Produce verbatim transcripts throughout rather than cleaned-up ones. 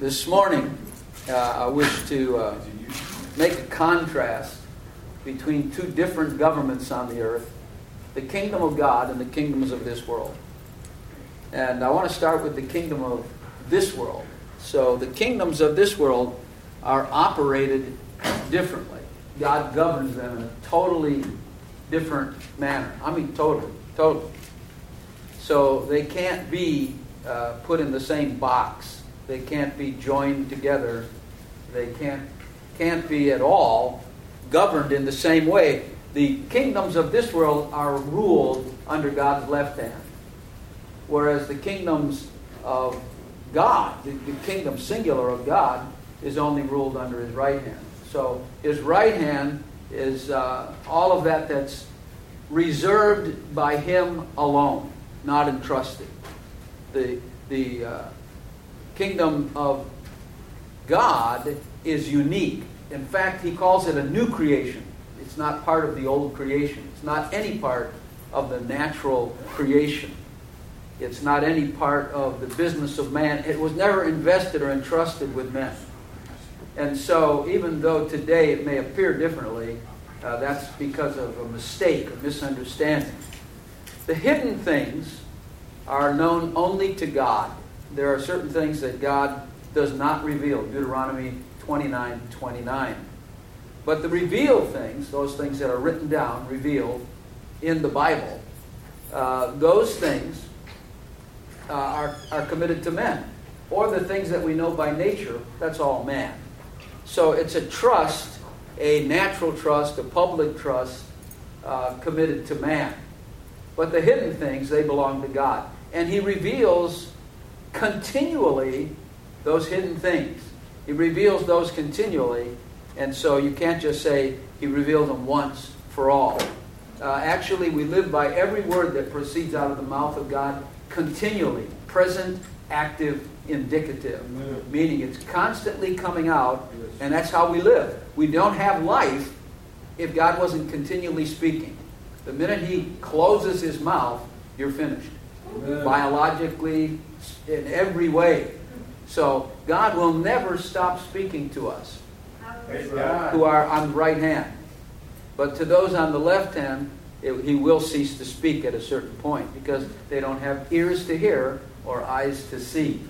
This morning, uh, I wish to uh, make a contrast between two different governments on the earth, the kingdom of God and the kingdoms of this world. And I want to start with the kingdom of this world. So the kingdoms of this world are operated differently. God governs them in a totally different manner. I mean totally, totally. So they can't be uh, put in the same box. They can't be joined together. They can't can't be at all governed in the same way. The kingdoms of this world are ruled under God's left hand, whereas the kingdoms of God, the, the kingdom singular of God, is only ruled under His right hand. So His right hand is uh, all of that that's reserved by Him alone, not entrusted. The the uh, kingdom of God is unique. In fact, He calls it a new creation. It's not part of the old creation. It's not any part of the natural creation. It's not any part of the business of man. It was never invested or entrusted with men. And so, even though today it may appear differently, uh, that's because of a mistake, a misunderstanding. The hidden things are known only to God. There are certain things that God does not reveal. Deuteronomy twenty-nine twenty-nine. But the revealed things, those things that are written down, revealed in the Bible, uh, those things uh, are, are committed to men. Or the things that we know by nature, that's all man. So it's a trust, a natural trust, a public trust uh, committed to man. But the hidden things, they belong to God. And He reveals continually those hidden things. He reveals those continually, and so you can't just say He reveals them once for all. Uh, actually, we live by every word that proceeds out of the mouth of God continually, present, active, indicative, Amen. Meaning it's constantly coming out, yes. And that's how we live. We don't have life if God wasn't continually speaking. The minute He closes His mouth, you're finished. Amen. Biologically, in every way. So God will never stop speaking to us who are on the right hand. But to those on the left hand, it, He will cease to speak at a certain point because they don't have ears to hear or eyes to see.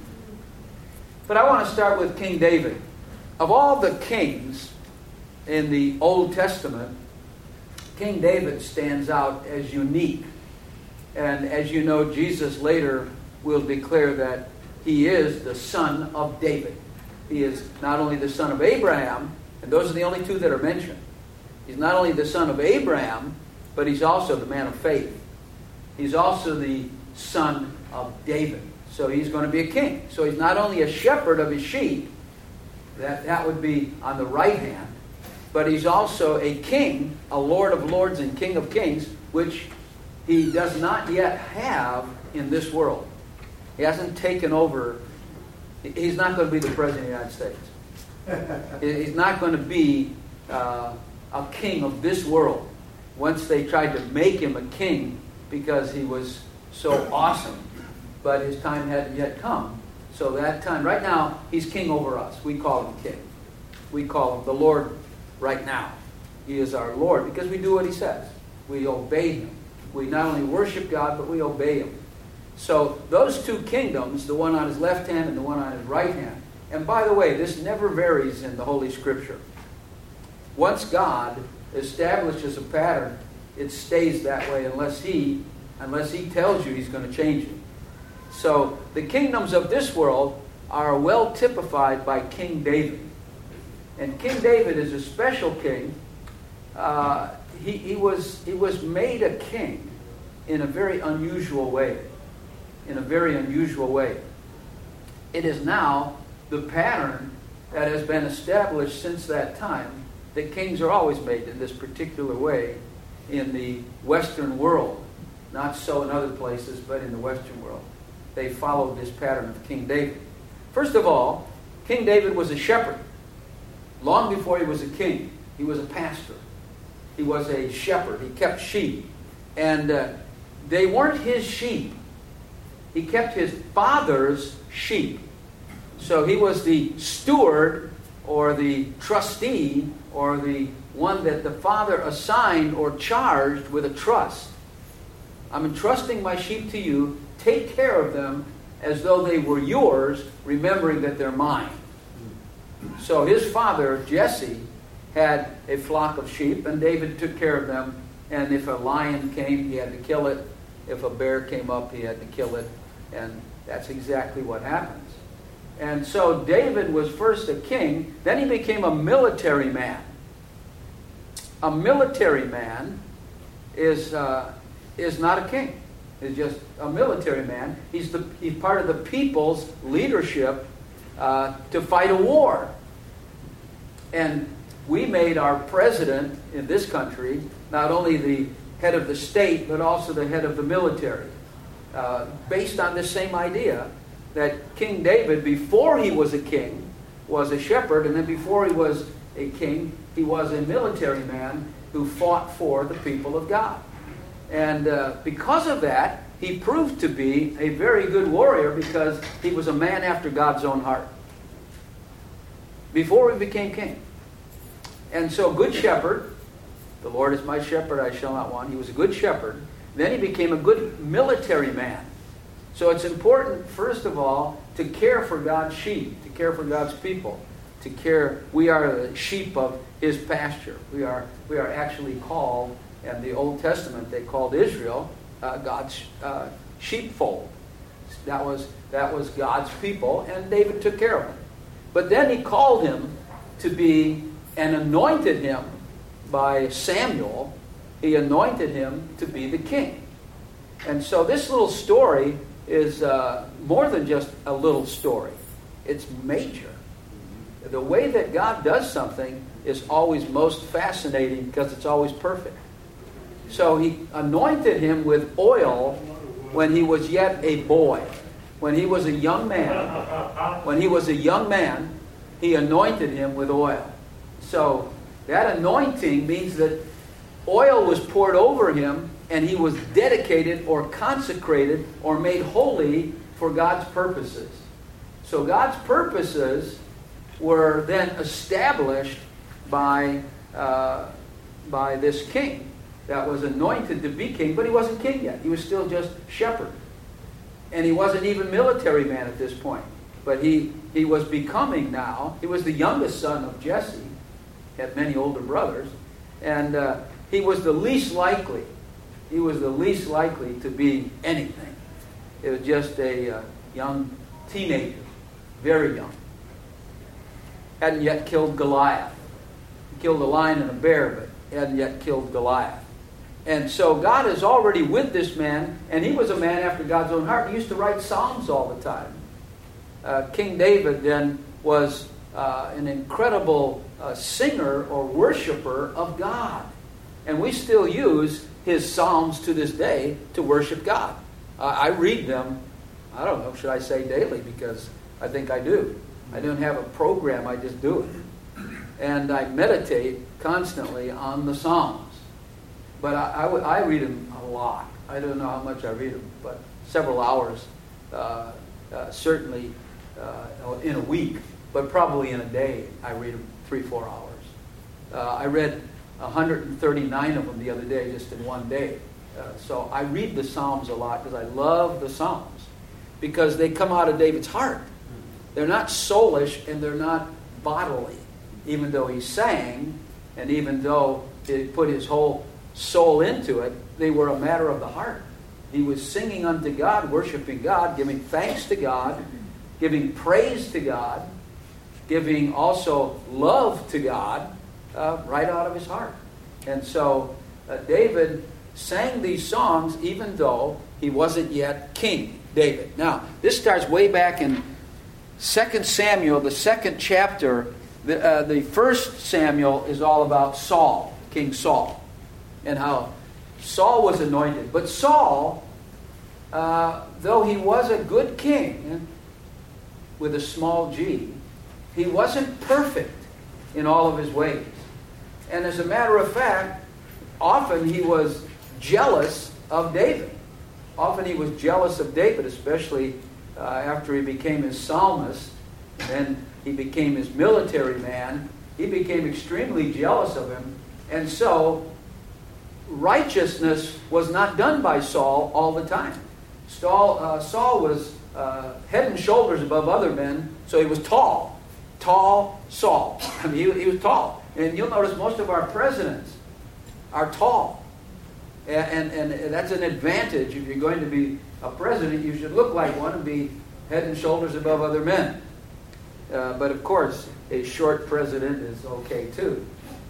But I want to start with King David. Of all the kings in the Old Testament, King David stands out as unique. And as you know, Jesus later will declare that He is the son of David. He is not only the son of Abraham, and those are the only two that are mentioned. He's not only the son of Abraham, but He's also the man of faith. He's also the son of David. So He's going to be a king. So He's not only a shepherd of His sheep, that, that would be on the right hand, but He's also a king, a Lord of lords and King of kings, which He does not yet have in this world. He hasn't taken over. He's not going to be the President of the United States. He's not going to be uh, a king of this world. Once they tried to make Him a king because He was so awesome, but His time hadn't yet come. So that time, right now, He's king over us. We call Him king. We call Him the Lord right now. He is our Lord because we do what He says. We obey Him. We not only worship God, but we obey Him. So those two kingdoms, the one on His left hand and the one on His right hand. And by the way, this never varies in the Holy Scripture. Once God establishes a pattern, it stays that way unless He, unless He tells you He's going to change it. So the kingdoms of this world are well typified by King David. And King David is a special king. Uh, he, he was he was made a king in a very unusual way. In a very unusual way. It is now the pattern that has been established since that time that kings are always made in this particular way in the Western world. Not so in other places, but in the Western world. They followed this pattern of King David. First of all, King David was a shepherd. Long before he was a king, he was a pastor. He was a shepherd. He kept sheep. And uh, they weren't his sheep. He kept his father's sheep. So he was the steward or the trustee or the one that the father assigned or charged with a trust. I'm entrusting my sheep to you. Take care of them as though they were yours, remembering that they're mine. So his father, Jesse, had a flock of sheep, and David took care of them. And if a lion came, he had to kill it. If a bear came up, he had to kill it. And that's exactly what happens. And so David was first a king, then he became a military man. A military man is uh, is not a king. He's just a military man. He's the he's part of the people's leadership uh, to fight a war. And we made our president in this country not only the head of the state, but also the head of the military, uh, based on this same idea that King David, before he was a king, was a shepherd, and then before he was a king, he was a military man who fought for the people of God. And uh, because of that, he proved to be a very good warrior because he was a man after God's own heart before he became king. And so, good shepherd, the Lord is my shepherd, I shall not want. He was a good shepherd. Then he became a good military man. So it's important, first of all, to care for God's sheep, to care for God's people, to care. We are the sheep of his pasture. We are we are actually called, in the Old Testament, they called Israel uh, God's uh, sheepfold. That was that was God's people, and David took care of them. But then he called him to be, and anointed him by Samuel. He anointed him to be the king. And so this little story is uh, more than just a little story. It's major. The way that God does something is always most fascinating because it's always perfect. So he anointed him with oil when he was yet a boy. When he was a young man, when he was a young man, he anointed him with oil. So that anointing means that oil was poured over him, and he was dedicated or consecrated or made holy for God's purposes. So God's purposes were then established by, uh, by this king that was anointed to be king, but he wasn't king yet. He was still just shepherd. And he wasn't even military man at this point. But he, he was becoming now. He was the youngest son of Jesse. He had many older brothers. And uh, he was the least likely. He was the least likely to be anything. It was just a uh, young teenager. Very young. Hadn't yet killed Goliath. He killed a lion and a bear, but hadn't yet killed Goliath. And so God is already with this man, and he was a man after God's own heart. He used to write psalms all the time. Uh, King David then was uh, an incredible uh, singer or worshiper of God. And we still use his psalms to this day to worship God. Uh, I read them, I don't know, should I say daily, because I think I do. I don't have a program, I just do it. And I meditate constantly on the psalms. But I, I, I read them a lot. I don't know how much I read them, but several hours, uh, uh, certainly uh, in a week, but probably in a day I read them three, four hours. Uh, I read one hundred thirty-nine of them the other day, just in one day. Uh, so I read the Psalms a lot because I love the Psalms, because they come out of David's heart. They're not soulish and they're not bodily, even though he sang and even though he put his whole soul into it. They were a matter of the heart. He was singing unto God, worshiping God, giving thanks to God, giving praise to God, giving also love to God, uh, right out of his heart. And so uh, David sang these songs even though he wasn't yet King David. Now, this starts way back in Second Samuel, the second chapter. The, uh, the first Samuel is all about Saul, King Saul, and how Saul was anointed. But Saul, uh, though he was a good king, with a small g, he wasn't perfect in all of his ways. And as a matter of fact, often he was jealous of David. Often he was jealous of David, especially uh, after he became his psalmist. Then he became his military man. He became extremely jealous of him. And so, righteousness was not done by Saul all the time. Saul, uh, Saul was uh, head and shoulders above other men, so he was tall. Tall Saul. I mean, he, he was tall. And you'll notice most of our presidents are tall. And, and, and that's an advantage. If you're going to be a president, you should look like one and be head and shoulders above other men. Uh, but of course, a short president is okay too.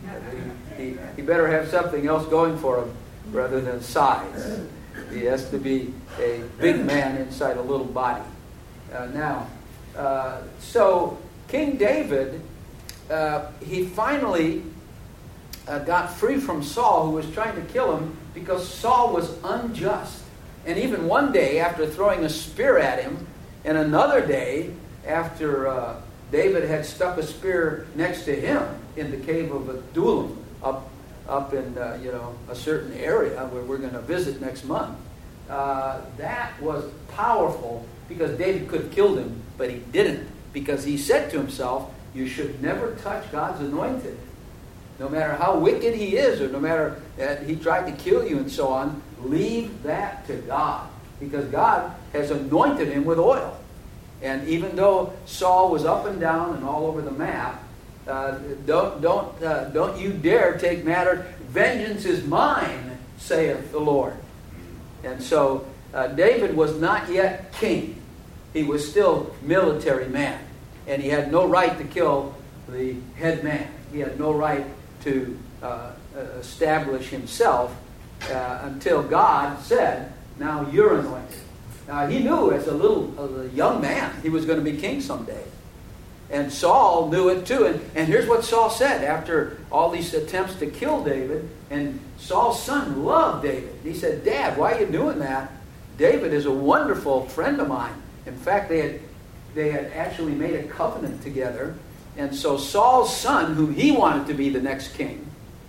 He, he, he better have something else going for him rather than size. He has to be a big man inside a little body. Uh, now, uh, so King David, uh, he finally uh, got free from Saul, who was trying to kill him, because Saul was unjust. And even one day, after throwing a spear at him, and another day, after uh, David had stuck a spear next to him in the cave of Adullam, up up in uh, you know a certain area where we're going to visit next month. Uh, that was powerful because David could have killed him, but he didn't, because he said to himself, "You should never touch God's anointed, no matter how wicked he is, or no matter that he tried to kill you and so on. Leave that to God, because God has anointed him with oil." And even though Saul was up and down and all over the map, uh, don't don't uh, don't you dare take matter. Vengeance is mine, saith the Lord. And so uh, David was not yet king. He was still military man, and he had no right to kill the head man. He had no right to uh, establish himself uh, until God said, "Now you're anointed." Now, he knew as a little as a young man he was going to be king someday. And Saul knew it too. And, and here's what Saul said after all these attempts to kill David. And Saul's son loved David. He said, "Dad, why are you doing that? David is a wonderful friend of mine." In fact, they had, they had actually made a covenant together. And so Saul's son, whom he wanted to be the next king,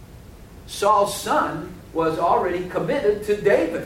Saul's son was already committed to David.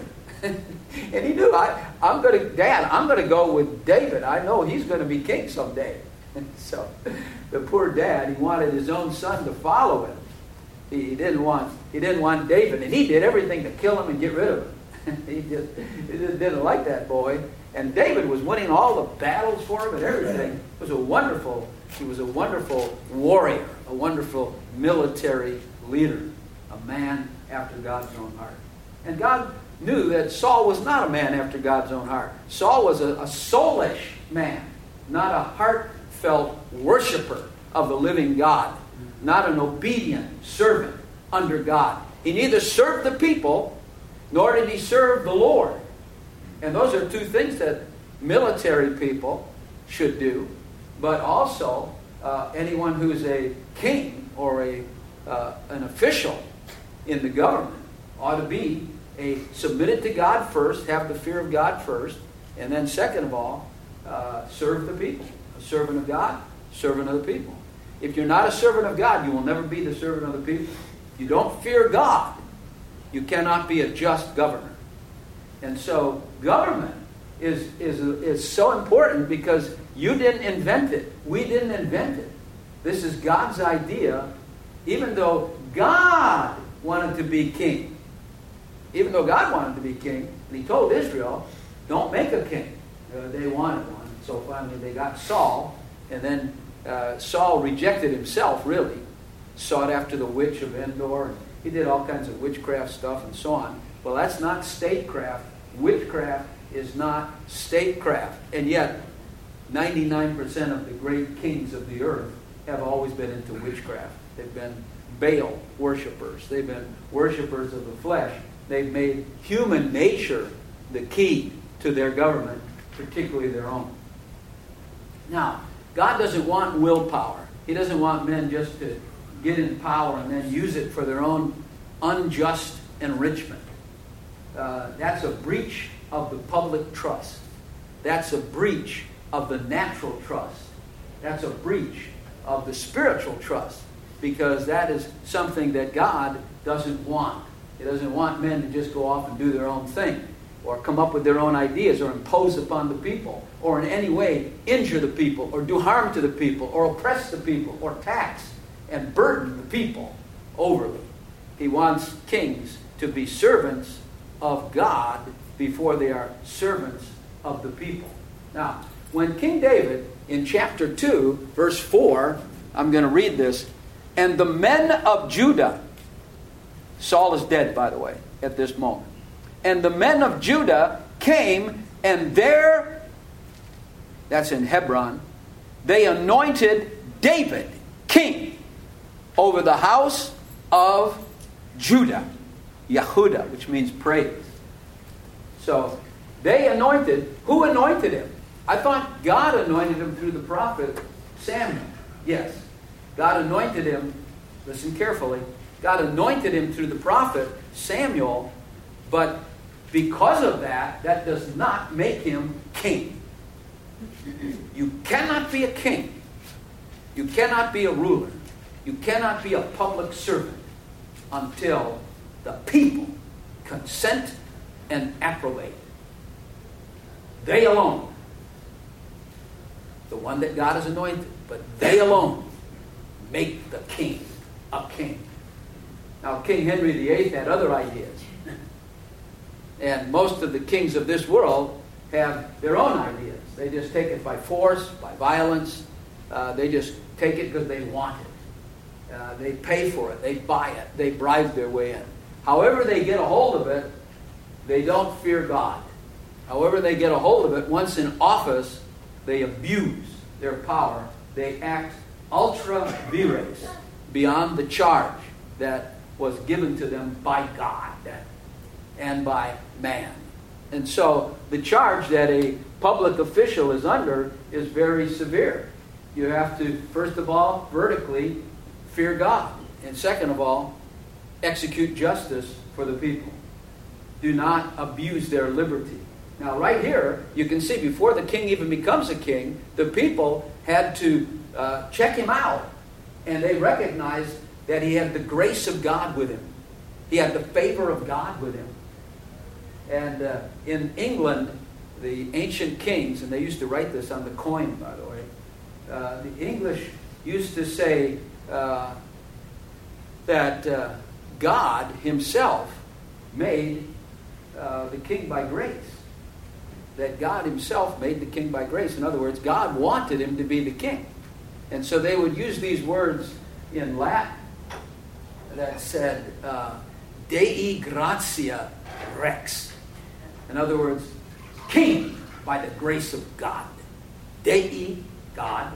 And he knew, I, I'm going to, Dad, I'm going to go with David. I know he's going to be king someday. And so the poor dad, he wanted his own son to follow him. He, he didn't want, he didn't want David, and he did everything to kill him and get rid of him. he just, he just didn't like that boy. And David was winning all the battles for him and everything. It was a wonderful, he was a wonderful warrior, a wonderful military leader, a man after God's own heart. And God knew that Saul was not a man after God's own heart. Saul was a, a soulish man, not a heartfelt worshiper of the living God, not an obedient servant under God. He neither served the people, nor did he serve the Lord. And those are two things that military people should do, but also uh, anyone who's a king or a uh, an official in the government ought to be a submitted to God first, have the fear of God first, and then second of all, uh, serve the people. A servant of God, servant of the people. If you're not a servant of God, you will never be the servant of the people. You don't fear God, you cannot be a just governor. And so government is, is, is so important because you didn't invent it. We didn't invent it. This is God's idea, even though God wanted to be king. Even though God wanted to be king, and he told Israel, don't make a king. Uh, they wanted one. So finally they got Saul, and then uh, Saul rejected himself, really. Sought after the witch of Endor, and he did all kinds of witchcraft stuff and so on. Well, that's not statecraft. Witchcraft is not statecraft. And yet, ninety-nine percent of the great kings of the earth have always been into witchcraft. They've been Baal worshipers. They've been worshipers of the flesh. They've made human nature the key to their government, particularly their own. Now, God doesn't want willpower. He doesn't want men just to get in power and then use it for their own unjust enrichment. Uh, that's a breach of the public trust. That's a breach of the natural trust. That's a breach of the spiritual trust, because that is something that God doesn't want. He doesn't want men to just go off and do their own thing, or come up with their own ideas, or impose upon the people, or in any way injure the people or do harm to the people or oppress the people or tax and burden the people overly. He wants kings to be servants of God before they are servants of the people. Now, when King David, in chapter two, verse four, I'm going to read this, and the men of Judah, Saul is dead, by the way, at this moment, and the men of Judah came, and there, that's in Hebron, they anointed David king over the house of Judah, Yehudah, which means praise. So they anointed. Who anointed him? I thought God anointed him through the prophet Samuel. Yes, God anointed him. Listen carefully. God anointed him through the prophet Samuel, but because of that, that does not make him king. You cannot be a king. You cannot be a ruler. You cannot be a public servant until the people consent and approbate. They alone. The one that God has anointed, but they alone make the king a king. Now, King Henry the Eighth had other ideas. And most of the kings of this world have their own ideas. They just take it by force, by violence. Uh, they just take it because they want it. Uh, they pay for it. They buy it. They bribe their way in. However they get a hold of it, they don't fear God. However they get a hold of it, once in office, they abuse their power. They act ultra vires, beyond the charge that was given to them by God and by man. And so the charge that a public official is under is very severe. You have to, first of all, vertically fear God. And second of all, execute justice for the people. Do not abuse their liberty. Now, right here, you can see before the king even becomes a king, the people had to uh, check him out. And they recognized that he had the grace of God with him. He had the favor of God with him. And uh, in England, the ancient kings, and they used to write this on the coin, by the way, uh, the English used to say uh, that uh, God himself made uh, the king by grace. That God himself made the king by grace. In other words, God wanted him to be the king. And so they would use these words in Latin that said, uh, Dei gratia rex. In other words, king by the grace of God. Dei, God.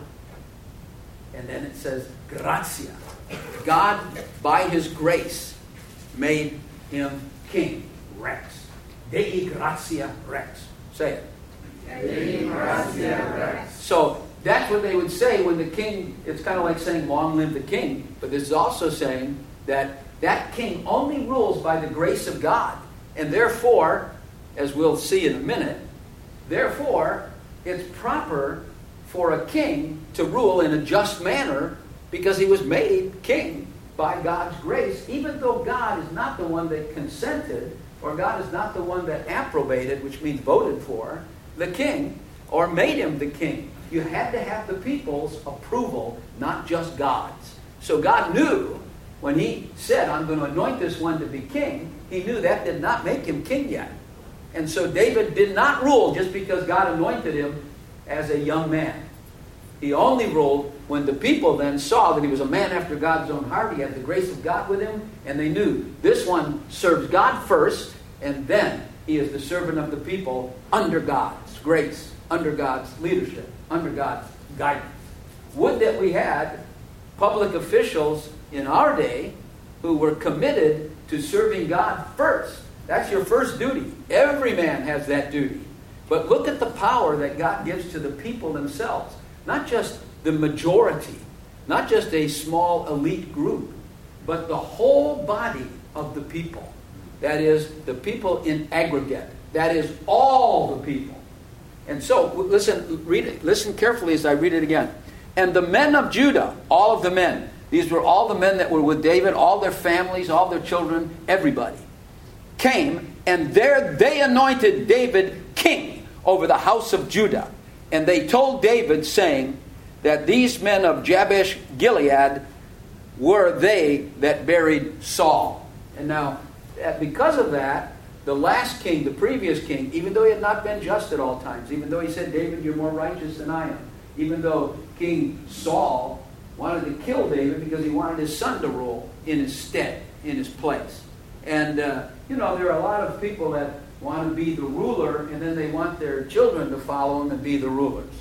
And then it says gratia. God, by his grace, made him king. Rex. Dei gratia rex. Say it. Dei gratia rex. So that's what they would say when the king, it's kind of like saying, long live the king. But this is also saying that that king only rules by the grace of God. And therefore, as we'll see in a minute, therefore, it's proper for a king to rule in a just manner because he was made king by God's grace, even though God is not the one that consented, or God is not the one that approbated, which means voted for, the king, or made him the king. You had to have the people's approval, not just God's. So God knew when he said, I'm going to anoint this one to be king, he knew that did not make him king yet. And so David did not rule just because God anointed him as a young man. He only ruled when the people then saw that he was a man after God's own heart. He had the grace of God with him, and they knew this one serves God first, and then he is the servant of the people under God's grace, under God's leadership, under God's guidance. Would that we had public officials in our day who were committed to serving God first. That's your first duty. Every man has that duty. But look at the power that God gives to the people themselves. Not just the majority, not just a small elite group, but the whole body of the people. That is, the people in aggregate. That is, all the people. And so, listen, read it. Listen carefully as I read it again. And the men of Judah, all of the men, these were all the men that were with David, all their families, all their children, everybody, came, and there they anointed David king over the house of Judah. And they told David, saying that these men of Jabesh Gilead were they that buried Saul. And now, because of that, the last king, the previous king, even though he had not been just at all times, even though he said, David, you're more righteous than I am, even though King Saul wanted to kill David because he wanted his son to rule in his stead, in his place. And, uh, you know, there are a lot of people that want to be the ruler, and then they want their children to follow them and be the rulers.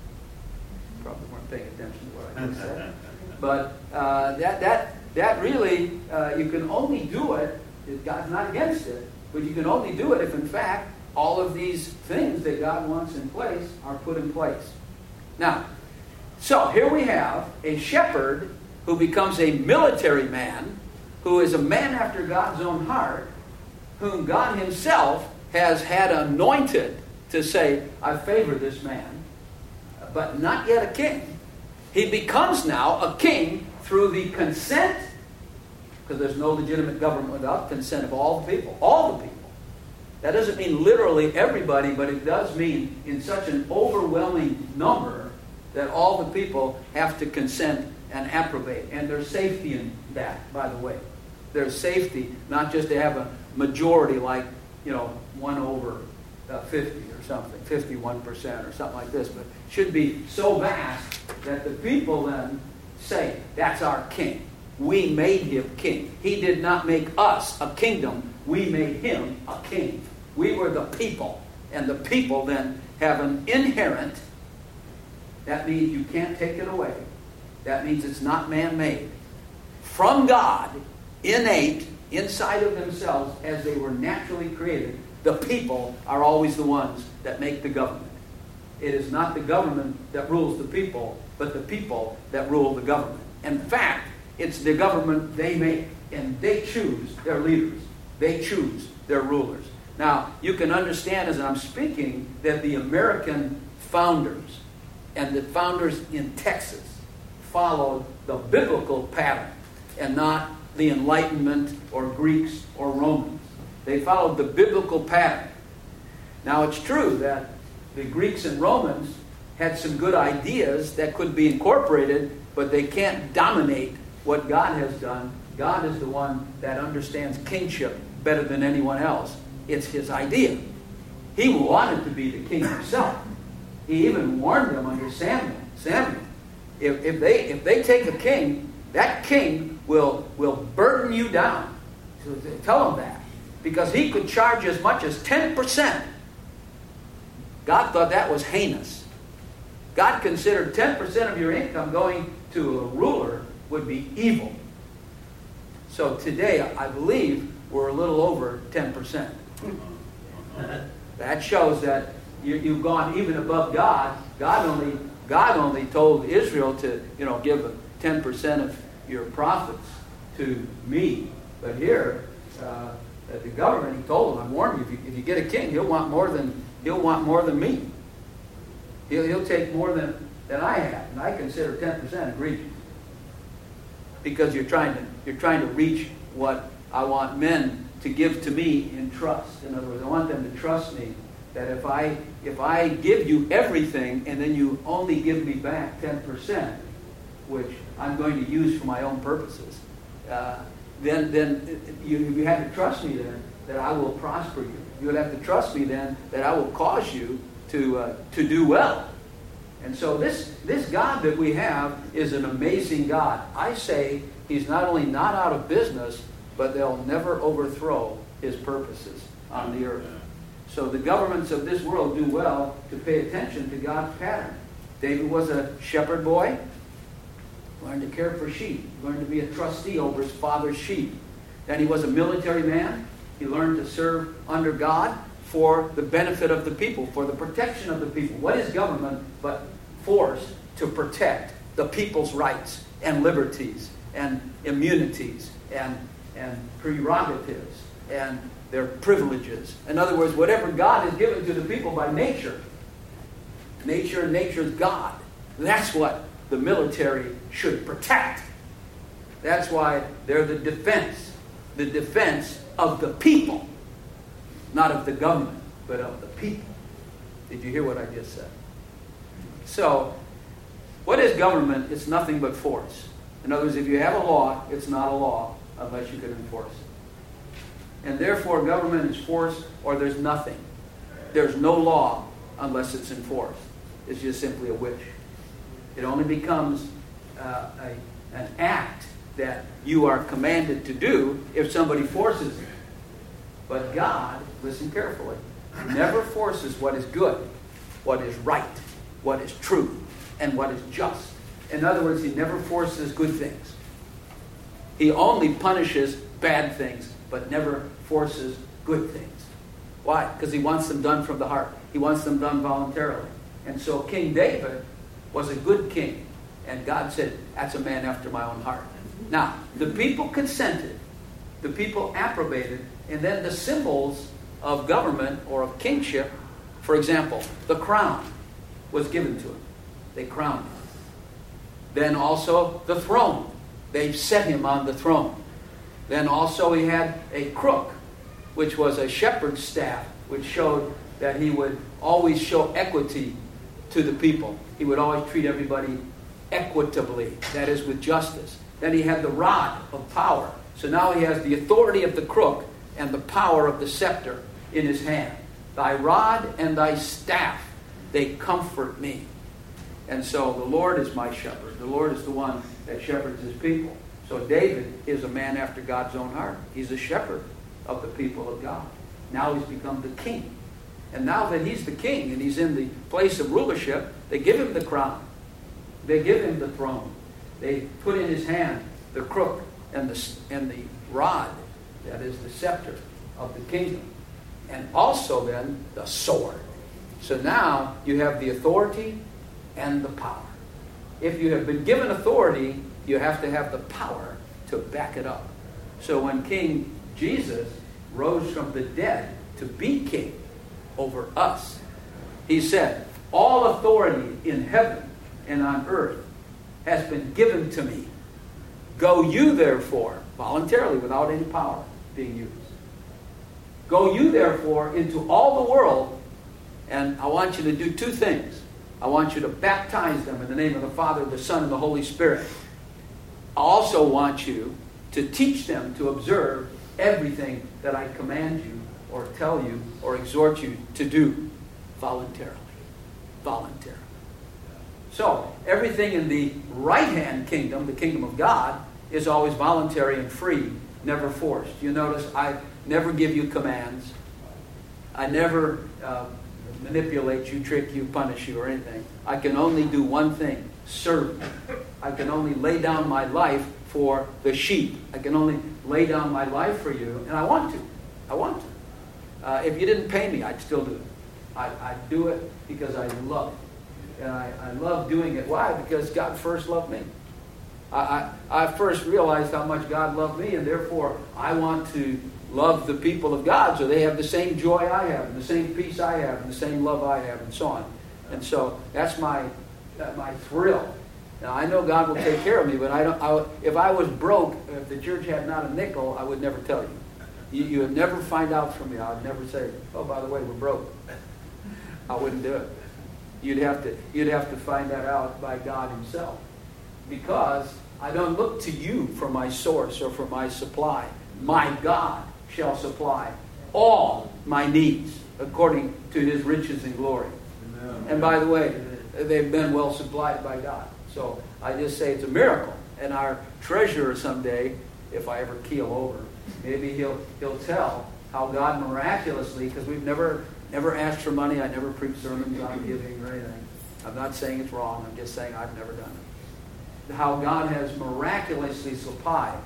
Probably weren't paying attention to what I just said. But uh, that, that, that really, uh, you can only do it, if God's not against it, but you can only do it if, in fact, all of these things that God wants in place are put in place. Now, so here we have a shepherd who becomes a military man, who is a man after God's own heart, whom God himself has had anointed to say, I favor this man, but not yet a king. He becomes now a king through the consent, because there's no legitimate government without consent of all the people. All the people. That doesn't mean literally everybody, but it does mean in such an overwhelming number that all the people have to consent and approbate. And there's safety in that, by the way. There's safety, not just to have a majority like, you know, one over uh, fifty or something, fifty-one percent or something like this, but it should be so vast that the people then say, that's our king. We made him king. He did not make us a kingdom. We made him a king. We were the people. And the people then have an inherent, that means you can't take it away. That means it's not man-made. From God, innate, inside of themselves, as they were naturally created, the people are always the ones that make the government. It is not the government that rules the people, but the people that rule the government. In fact, it's the government they make, and they choose their leaders. They choose their rulers. Now, you can understand as I'm speaking that the American founders and the founders in Texas followed the biblical pattern and not the Enlightenment or Greeks or Romans. They followed the biblical pattern. Now, it's true that the Greeks and Romans had some good ideas that could be incorporated, but they can't dominate what God has done. God is the one that understands kingship better than anyone else. It's his idea. He wanted to be the king himself. He even warned them under Samuel. Samuel, if, if they if they take a king, that king will will burden you down. So tell him that, because he could charge as much as ten percent. God thought that was heinous. God considered ten percent of your income going to a ruler would be evil. So today, I believe we're a little over ten percent. That shows that you, you've gone even above God. God only God only told Israel to, you know, give ten percent of your profits to me. But here, uh, at the government, he told them, I warn you, if you, if you get a king, he'll want more than he'll want more than me. He'll he'll take more than, than I have, and I consider ten percent egregious. Because you're trying to you're trying to reach what I want men to give to me in trust. In other words, I want them to trust me that if I if I give you everything and then you only give me back ten percent, which I'm going to use for my own purposes, uh, then then you, you have to trust me then that I will prosper you. You would have to trust me then that I will cause you to uh, to do well. And so this this God that we have is an amazing God. I say he's not only not out of business, but they'll never overthrow his purposes on the earth. So the governments of this world do well to pay attention to God's pattern. David was a shepherd boy, learned to care for sheep, learned to be a trustee over his father's sheep. Then he was a military man. He learned to serve under God for the benefit of the people, for the protection of the people. What is government but force to protect the people's rights and liberties and immunities and, and prerogatives and their privileges? In other words, whatever God has given to the people by nature, nature and nature's God, that's what the military should protect. That's why they're the defense, the defense of the people. Not of the government, but of the people. Did you hear what I just said? So, what is government? It's nothing but force. In other words, if you have a law, it's not a law unless you can enforce it. And therefore, government is force or there's nothing. There's no law unless it's enforced. It's just simply a wish. It only becomes uh, a, an act that you are commanded to do if somebody forces it. But God, listen carefully, never forces what is good, what is right, what is true, and what is just. In other words, He never forces good things. He only punishes bad things, but never forces good things. Why? Because He wants them done from the heart. He wants them done voluntarily. And so King David was a good king. And God said, that's a man after my own heart. Now, the people consented. The people approbated. And then the symbols of government or of kingship, for example, the crown was given to him. They crowned him. Then also the throne. They set him on the throne. Then also he had a crook, which was a shepherd's staff, which showed that he would always show equity to the people. He would always treat everybody equitably, that is, with justice. Then he had the rod of power. So now he has the authority of the crook and the power of the scepter in his hand. Thy rod and thy staff, they comfort me. And so the Lord is my shepherd. The Lord is the one that shepherds his people. So David is a man after God's own heart. He's a shepherd of the people of God. Now he's become the king. And now that he's the king and he's in the place of rulership, they give him the crown. They give him the throne. They put in his hand the crook and the, and the rod, that is the scepter of the kingdom. And also then the sword. So now you have the authority and the power. If you have been given authority, you have to have the power to back it up. So when King Jesus rose from the dead to be king over us, he said, all authority in heaven and on earth has been given to me. Go you therefore, voluntarily without any power being used. Go you therefore into all the world, and I want you to do two things. I want you to baptize them in the name of the Father, the Son, and the Holy Spirit. I also want you to teach them to observe everything that I command you or tell you or exhort you to do voluntarily. Voluntarily. So, everything in the right-hand kingdom, the kingdom of God, is always voluntary and free, never forced. You notice I never give you commands. I never uh, manipulate you, trick you, punish you, or anything. I can only do one thing, serve. I can only lay down my life for the sheep. I can only lay down my life for you, and I want to. I want to. Uh, if you didn't pay me, I'd still do it. I, I'd do it because I love it. And I, I love doing it. Why? Because God first loved me. I, I, I first realized how much God loved me, and therefore I want to love the people of God so they have the same joy I have, and the same peace I have, and the same love I have, and so on. And so that's my uh, my thrill. Now I know God will take care of me, but I don't. I, if I was broke, if the church had not a nickel, I would never tell you. You, you would never find out from me. I would never say, "Oh, by the way, we're broke." I wouldn't do it. You'd have to you'd have to find that out by God Himself, because I don't look to you for my source or for my supply. My God shall supply all my needs according to His riches and glory. Amen. And by the way, they've been well supplied by God. So I just say it's a miracle. And our treasurer someday, if I ever keel over, maybe he'll he'll tell how God miraculously, because we've never never asked for money. I never preached sermons on giving or anything. I'm not saying it's wrong. I'm just saying I've never done it. How God has miraculously supplied,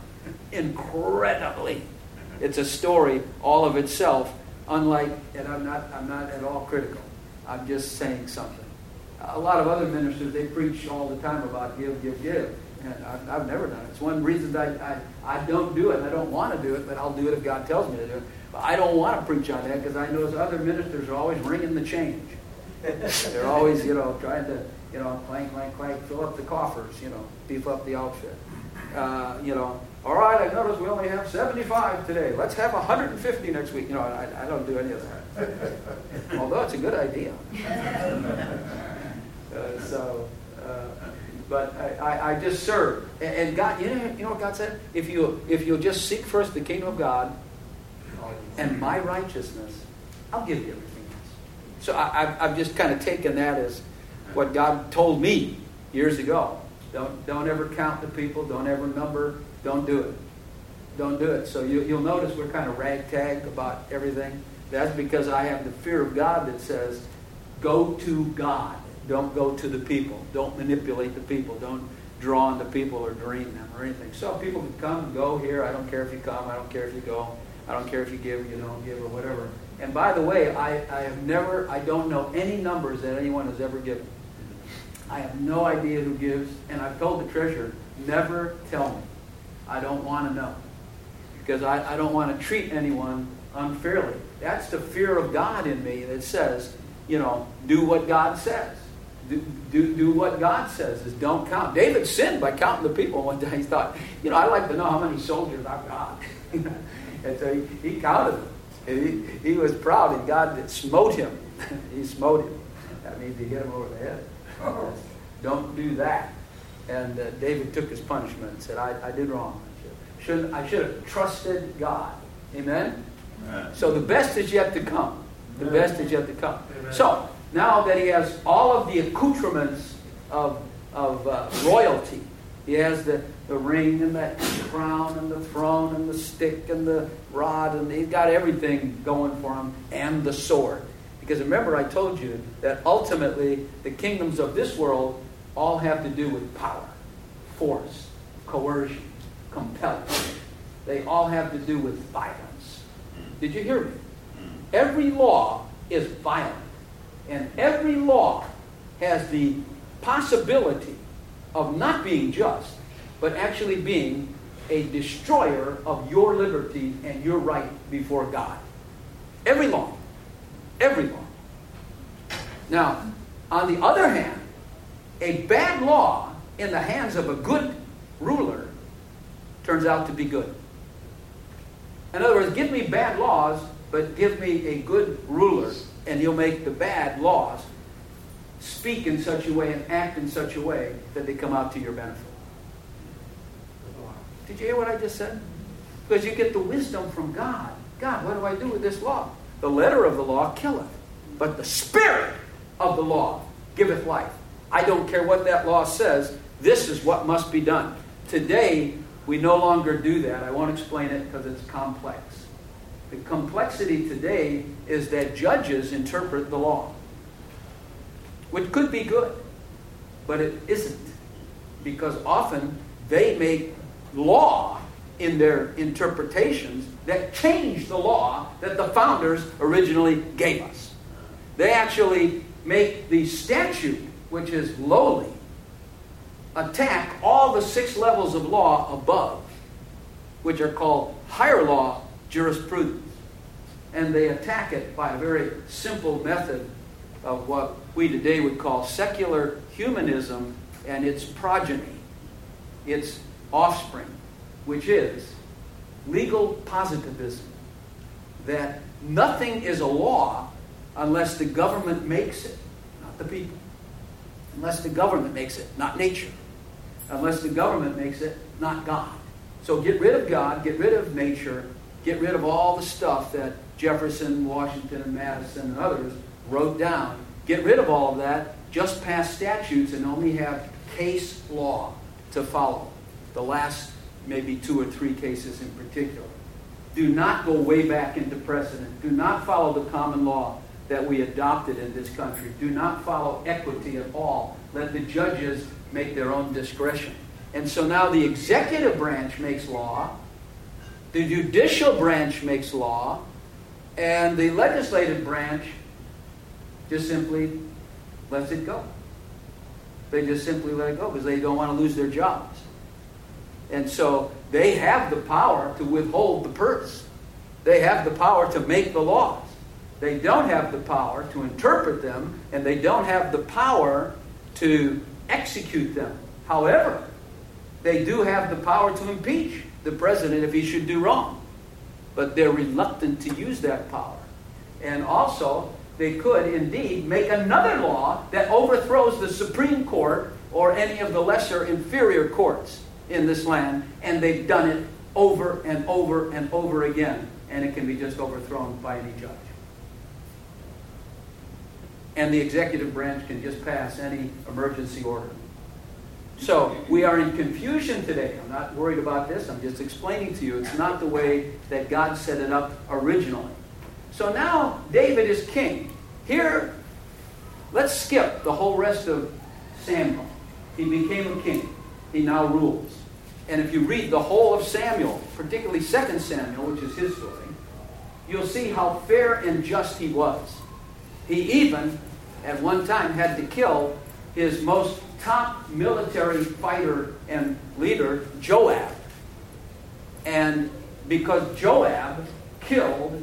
incredibly. It's a story all of itself, unlike, and I'm not I'm not at all critical. I'm just saying something. A lot of other ministers, they preach all the time about give, give, give. And I've, I've never done it. It's one reason that I, I, I don't do it, and I don't want to do it, but I'll do it if God tells me to do it. But I don't want to preach on that because I know other ministers are always ringing the change. They're always, you know, trying to, you know, clank, clank, clank, fill up the coffers, you know, beef up the outfit. Uh, you know, all right, I noticed we only have seventy-five today. Let's have one hundred fifty next week. You know, I, I don't do any of that. Although it's a good idea. Uh, so, uh, but I, I, I just serve. And, and God, you know, you know what God said? If you if you'll just seek first the kingdom of God and my righteousness, I'll give you everything else. So I, I've, I've just kind of taken that as what God told me years ago. Don't don't ever count the people. Don't ever number. Don't do it. Don't do it. So you, you'll notice we're kind of ragtag about everything. That's because I have the fear of God that says, go to God. Don't go to the people. Don't manipulate the people. Don't draw on the people or drain them or anything. So people can come and go here. I don't care if you come. I don't care if you go. I don't care if you give, you don't give, or whatever. And by the way, I, I have never, I don't know any numbers that anyone has ever given. I have no idea who gives. And I've told the treasurer, never tell me. I don't want to know. Because I, I don't want to treat anyone unfairly. That's the fear of God in me that says, you know, do what God says. Do, do, do what God says is don't count. David sinned by counting the people. One day he thought, you know, I'd like to know how many soldiers I've got. And so he, he counted them. And he, he was proud, and God smote him. He smote him. That means he hit him over the head. Don't do that. And uh, David took his punishment and said, I, I did wrong. I should, I should have trusted God. Amen? Amen? So the best is yet to come. The Amen. Best is yet to come. Amen. So, now that he has all of the accoutrements of, of uh, royalty, he has the, the ring and the crown and the throne and the stick and the rod, and he's got everything going for him, and the sword. Because remember, I told you that ultimately the kingdoms of this world all have to do with power, force, coercion, compelling. They all have to do with violence. Did you hear me? Every law is violent. And every law has the possibility of not being just, but actually being a destroyer of your liberty and your right before God. Every law. Every law. Now, on the other hand, a bad law in the hands of a good ruler turns out to be good. In other words, give me bad laws, but give me a good ruler, and he'll make the bad laws speak in such a way and act in such a way that they come out to your benefit. Did you hear what I just said? Because you get the wisdom from God. God, what do I do with this law? The letter of the law killeth, but the spirit of the law giveth life. I don't care what that law says. This is what must be done. Today, we no longer do that. I won't explain it because it's complex. The complexity today is that judges interpret the law, which could be good, but it isn't, because often they make law in their interpretations that change the law that the founders originally gave us. They actually make the statute, which is lowly, attack all the six levels of law above, which are called higher law jurisprudence. And they attack it by a very simple method of what we today would call secular humanism and its progeny, its offspring, which is legal positivism, that nothing is a law unless the government makes it, not the people. Unless the government makes it, not nature. Unless the government makes it, not God. So get rid of God, get rid of nature, get rid of all the stuff that Jefferson, Washington, and Madison and others wrote down. Get rid of all of that, just pass statutes and only have case law to follow. The last maybe two or three cases in particular. Do not go way back into precedent. Do not follow the common law that we adopted in this country. Do not follow equity at all. Let the judges make their own discretion. And so now the executive branch makes law, the judicial branch makes law, and the legislative branch just simply lets it go. They just simply let it go because they don't want to lose their jobs. And so they have the power to withhold the purse. They have the power to make the laws. They don't have the power to interpret them, and they don't have the power to execute them. However, they do have the power to impeach the president if he should do wrong. But they're reluctant to use that power. And also, they could indeed make another law that overthrows the Supreme Court or any of the lesser inferior courts in this land, and they've done it over and over and over again, and it can be just overthrown by any judge. And the executive branch can just pass any emergency order. So we are in confusion today. I'm not worried about this. I'm just explaining to you it's not the way that God set it up originally. So now David is king. Here, let's skip the whole rest of Samuel. He became a king. He now rules. And if you read the whole of Samuel, particularly Second Samuel, which is his story, you'll see how fair and just he was. He even, at one time, had to kill his most top military fighter and leader, Joab. And because Joab killed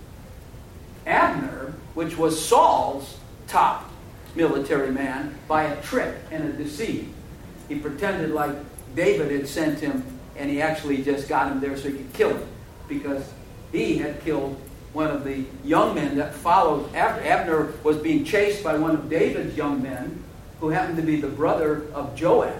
Abner, which was Saul's top military man, by a trick and a deceit. He pretended like David had sent him, and he actually just got him there so he could kill him, because he had killed one of the young men that followed Abner. Abner was being chased by one of David's young men, who happened to be the brother of Joab.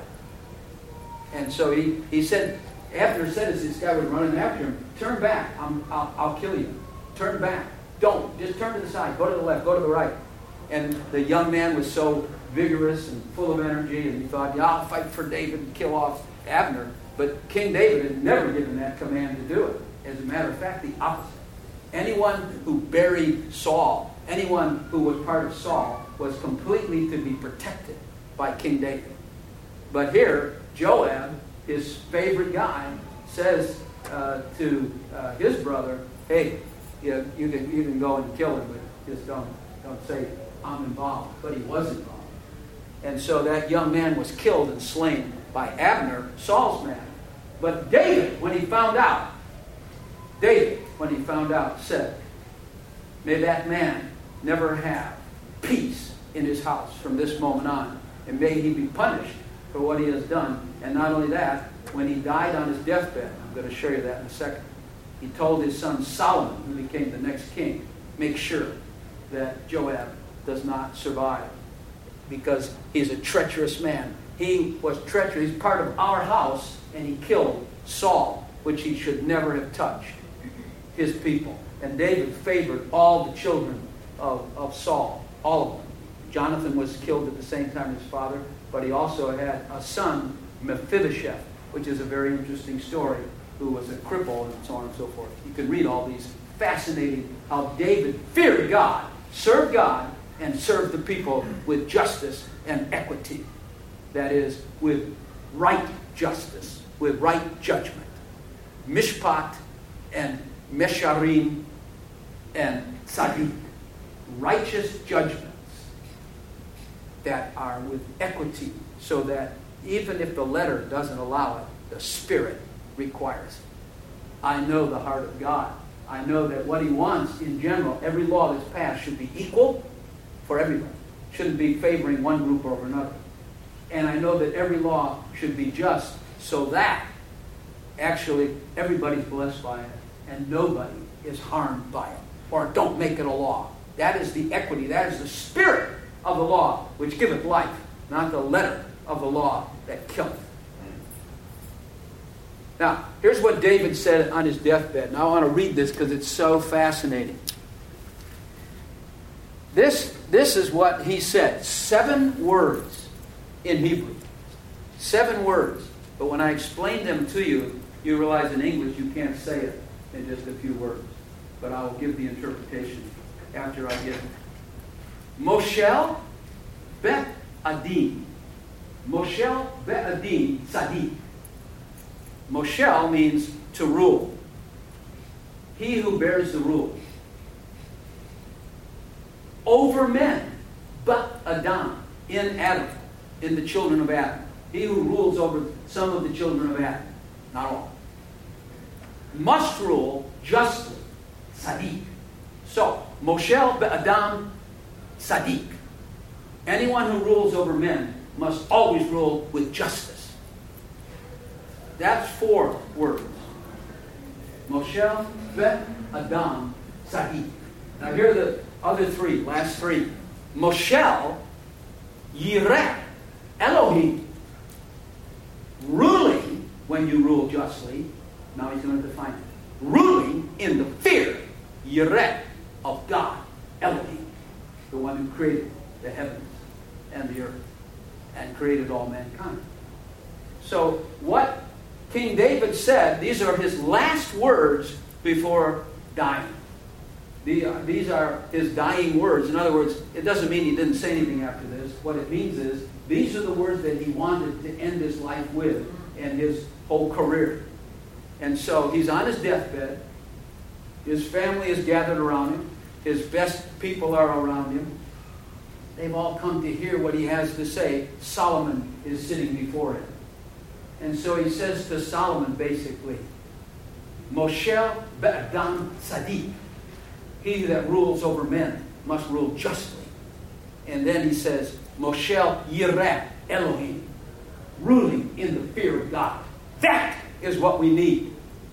And so he, he said, Abner said as this guy was running after him, turn back, I'm, I'll, I'll kill you. Turn back. Don't. Just turn to the side. Go to the left. Go to the right. And the young man was so vigorous and full of energy, and he thought, yeah, I'll fight for David and kill off Abner. But King David had never given that command to do it. As a matter of fact, the opposite. Anyone who buried Saul, anyone who was part of Saul, was completely to be protected by King David. But here, Joab, his favorite guy, says uh, to uh, his brother, hey, you, you, can, you can go and kill him, but just don't, don't say I'm involved. But he was involved. And so that young man was killed and slain by Abner, Saul's man. But David, when he found out, David, when he found out, said, may that man never have peace in his house from this moment on, and may he be punished for what he has done. And not only that, when he died on his deathbed, I'm going to show you that in a second, he told his son Solomon, who became the next king, make sure that Joab does not survive, because he's a treacherous man. He was treacherous. He's part of our house, and he killed Saul, which he should never have touched, his people. And David favored all the children of, of Saul, all of them. Jonathan was killed at the same time as his father, but he also had a son, Mephibosheth, which is a very interesting story, who was a cripple and so on and so forth. You can read all these fascinating, how David feared God, served God, and served the people with justice and equity. That is, with right justice, with right judgment. Mishpat and Mesharim and Tzaddik. Righteous judgments that are with equity, so that even if the letter doesn't allow it, the Spirit requires it. I know the heart of God. I know that what He wants in general, every law that's passed should be equal for everybody. Shouldn't be favoring one group over another. And I know that every law should be just, so that actually everybody's blessed by it and nobody is harmed by it. Or don't make it a law. That is the equity. That is the spirit of the law which giveth life, not the letter of the law that killeth. Now, here's what David said on his deathbed. Now I want to read this because it's so fascinating. This, this is what he said. Seven words in Hebrew. Seven words. But when I explain them to you, you realize in English you can't say it in just a few words. But I will give the interpretation after I get it. Moshel Bet Adin. Moshel Bet Adin Tzaddik. Moshel means to rule. He who bears the rule. Over men, but Adam, in Adam, in the children of Adam. He who rules over some of the children of Adam, not all. Must rule justly, Tzaddik. So, Moshel be'adam Tzaddik. Anyone who rules over men must always rule with justice. That's four words. Moshel be'adam Tzaddik. Now here are the other three, last three. Moshel Yireh Elohim. Ruling when you rule justly. Now he's going to define it. Ruling in the fear, Yireh, of God, Elohim, the one who created the heavens and the earth and created all mankind. So what King David said, these are his last words before dying. These are his dying words. In other words, it doesn't mean he didn't say anything after this. What it means is, these are the words that he wanted to end his life with and his whole career. And so he's on his deathbed. His family is gathered around him. His best people are around him. They've all come to hear what he has to say. Solomon is sitting before him. And so he says to Solomon, basically, Moshel be'adam tzaddik. He that rules over men must rule justly. And then he says, Moshel Yireh Elohim. Ruling in the fear of God. That is what we need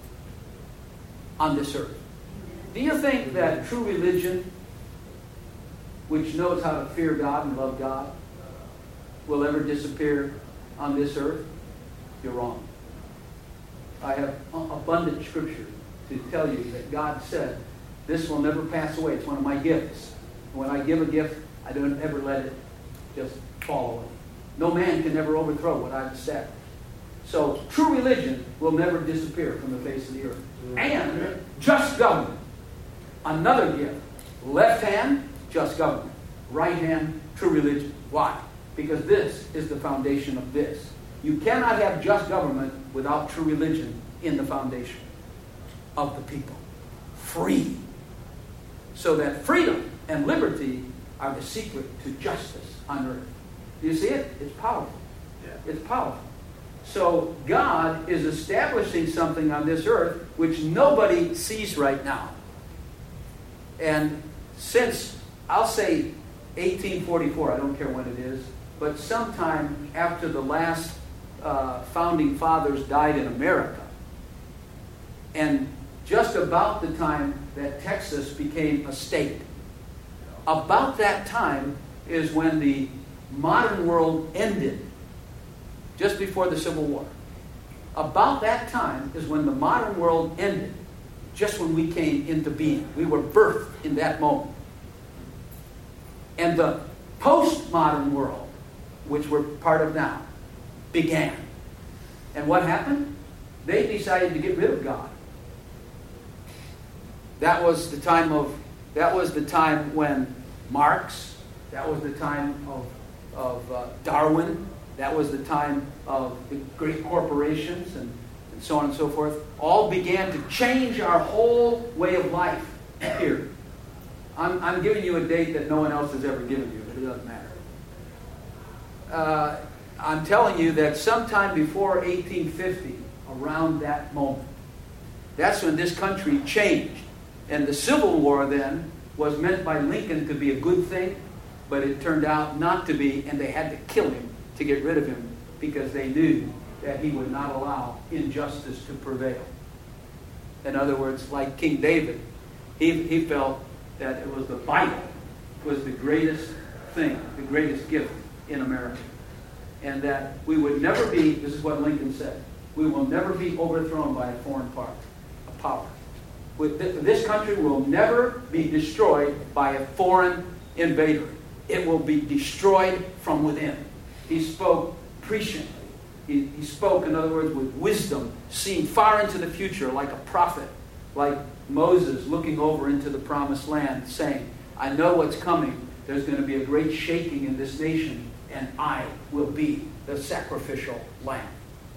on this earth. Do you think that true religion, which knows how to fear God and love God, will ever disappear on this earth? You're wrong. I have abundant scripture to tell you that God said, this will never pass away. It's one of my gifts. When I give a gift, I don't ever let it just fall away. No man can ever overthrow what I've said. So true religion will never disappear from the face of the earth. And just government. Another gift. Left hand, just government. Right hand, true religion. Why? Because this is the foundation of this. You cannot have just government without true religion in the foundation of the people. Free. So that freedom and liberty are the secret to justice on earth. Do you see it? It's powerful. Yeah. It's powerful. So God is establishing something on this earth which nobody sees right now. And since, I'll say eighteen forty-four, I don't care when it is, but sometime after the last uh, founding fathers died in America, and just about the time that Texas became a state, about that time is when the modern world ended, just before the Civil War. About that time is when the modern world ended, just when we came into being. We were birthed in that moment. And the postmodern world, which we're part of now, began. And what happened? They decided to get rid of God. That was the time of, that was the time when Marx, that was the time of, of uh, Darwin, that was the time of the great corporations and, and so on and so forth, all began to change our whole way of life here. I'm, I'm giving you a date that no one else has ever given you, but it doesn't matter. Uh, I'm telling you that sometime before eighteen fifty, around that moment, that's when this country changed. And the Civil War then was meant by Lincoln to be a good thing, but it turned out not to be, and they had to kill him to get rid of him because they knew that he would not allow injustice to prevail. In other words, like King David, he, he felt that it was the Bible was the greatest thing, the greatest gift in America. And that we would never be, this is what Lincoln said, we will never be overthrown by a foreign power. A power. This country will never be destroyed by a foreign invader. It will be destroyed from within. He spoke presciently. He, he spoke, in other words, with wisdom, seeing far into the future like a prophet, like Moses looking over into the promised land, saying, I know what's coming. There's going to be a great shaking in this nation, and I will be the sacrificial lamb.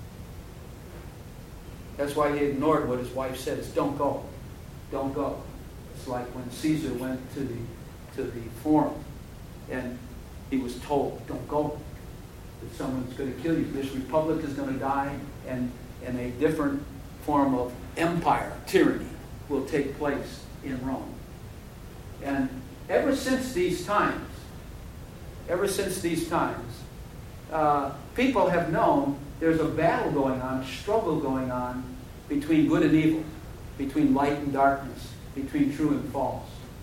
That's why he ignored what his wife said. Is don't go. Don't go. It's like when Caesar went to the to the forum and he was told, don't go. That someone's going to kill you. This republic is going to die, and, and a different form of empire, tyranny, will take place in Rome. And ever since these times, ever since these times, uh, people have known there's a battle going on, a struggle going on between good and evil, between light and darkness, between true and false.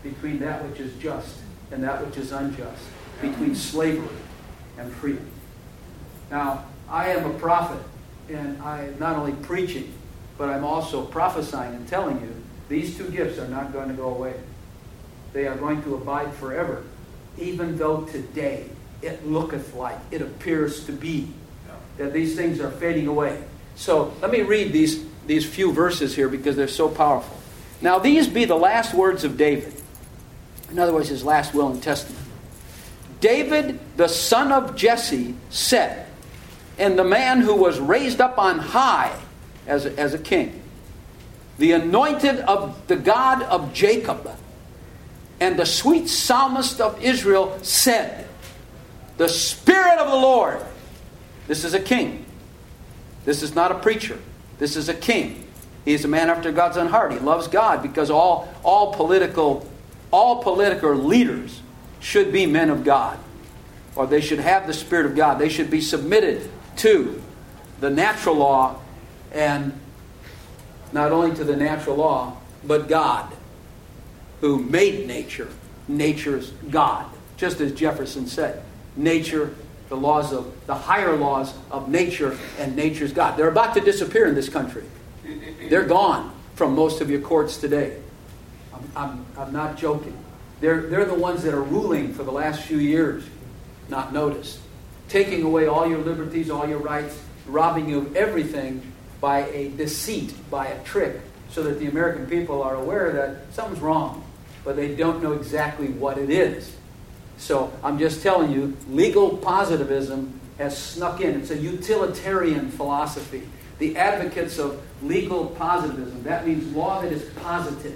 between that which is just and that which is unjust, between slavery and freedom. Now, I am a prophet, and I'm not only preaching, but I'm also prophesying and telling you these two gifts are not going to go away. They are going to abide forever, even though today it looketh like, it appears to be, that these things are fading away. So let me read these, these few verses here because they're so powerful. Now these be the last words of David. In other words, his last will and testament. David, the son of Jesse, said, and the man who was raised up on high as a, as a king, the anointed of the God of Jacob, and the sweet psalmist of Israel said, the Spirit of the Lord. This is a king. This is not a preacher. This is a king. He is a man after God's own heart. He loves God because all, all political all political leaders should be men of God. Or they should have the Spirit of God. They should be submitted to the natural law, and not only to the natural law, but God, who made nature. Nature's God. Just as Jefferson said, nature, the laws of the higher laws of nature, and nature's God. They're about to disappear in this country. They're gone from most of your courts today. I'm, I'm, I'm not joking. They're, they're the ones that are ruling for the last few years, not noticed. Taking away all your liberties, all your rights, robbing you of everything by a deceit, by a trick, so that the American people are aware that something's wrong, but they don't know exactly what it is. So I'm just telling you, legal positivism has snuck in. It's a utilitarian philosophy. The advocates of legal positivism, that means law that is positive.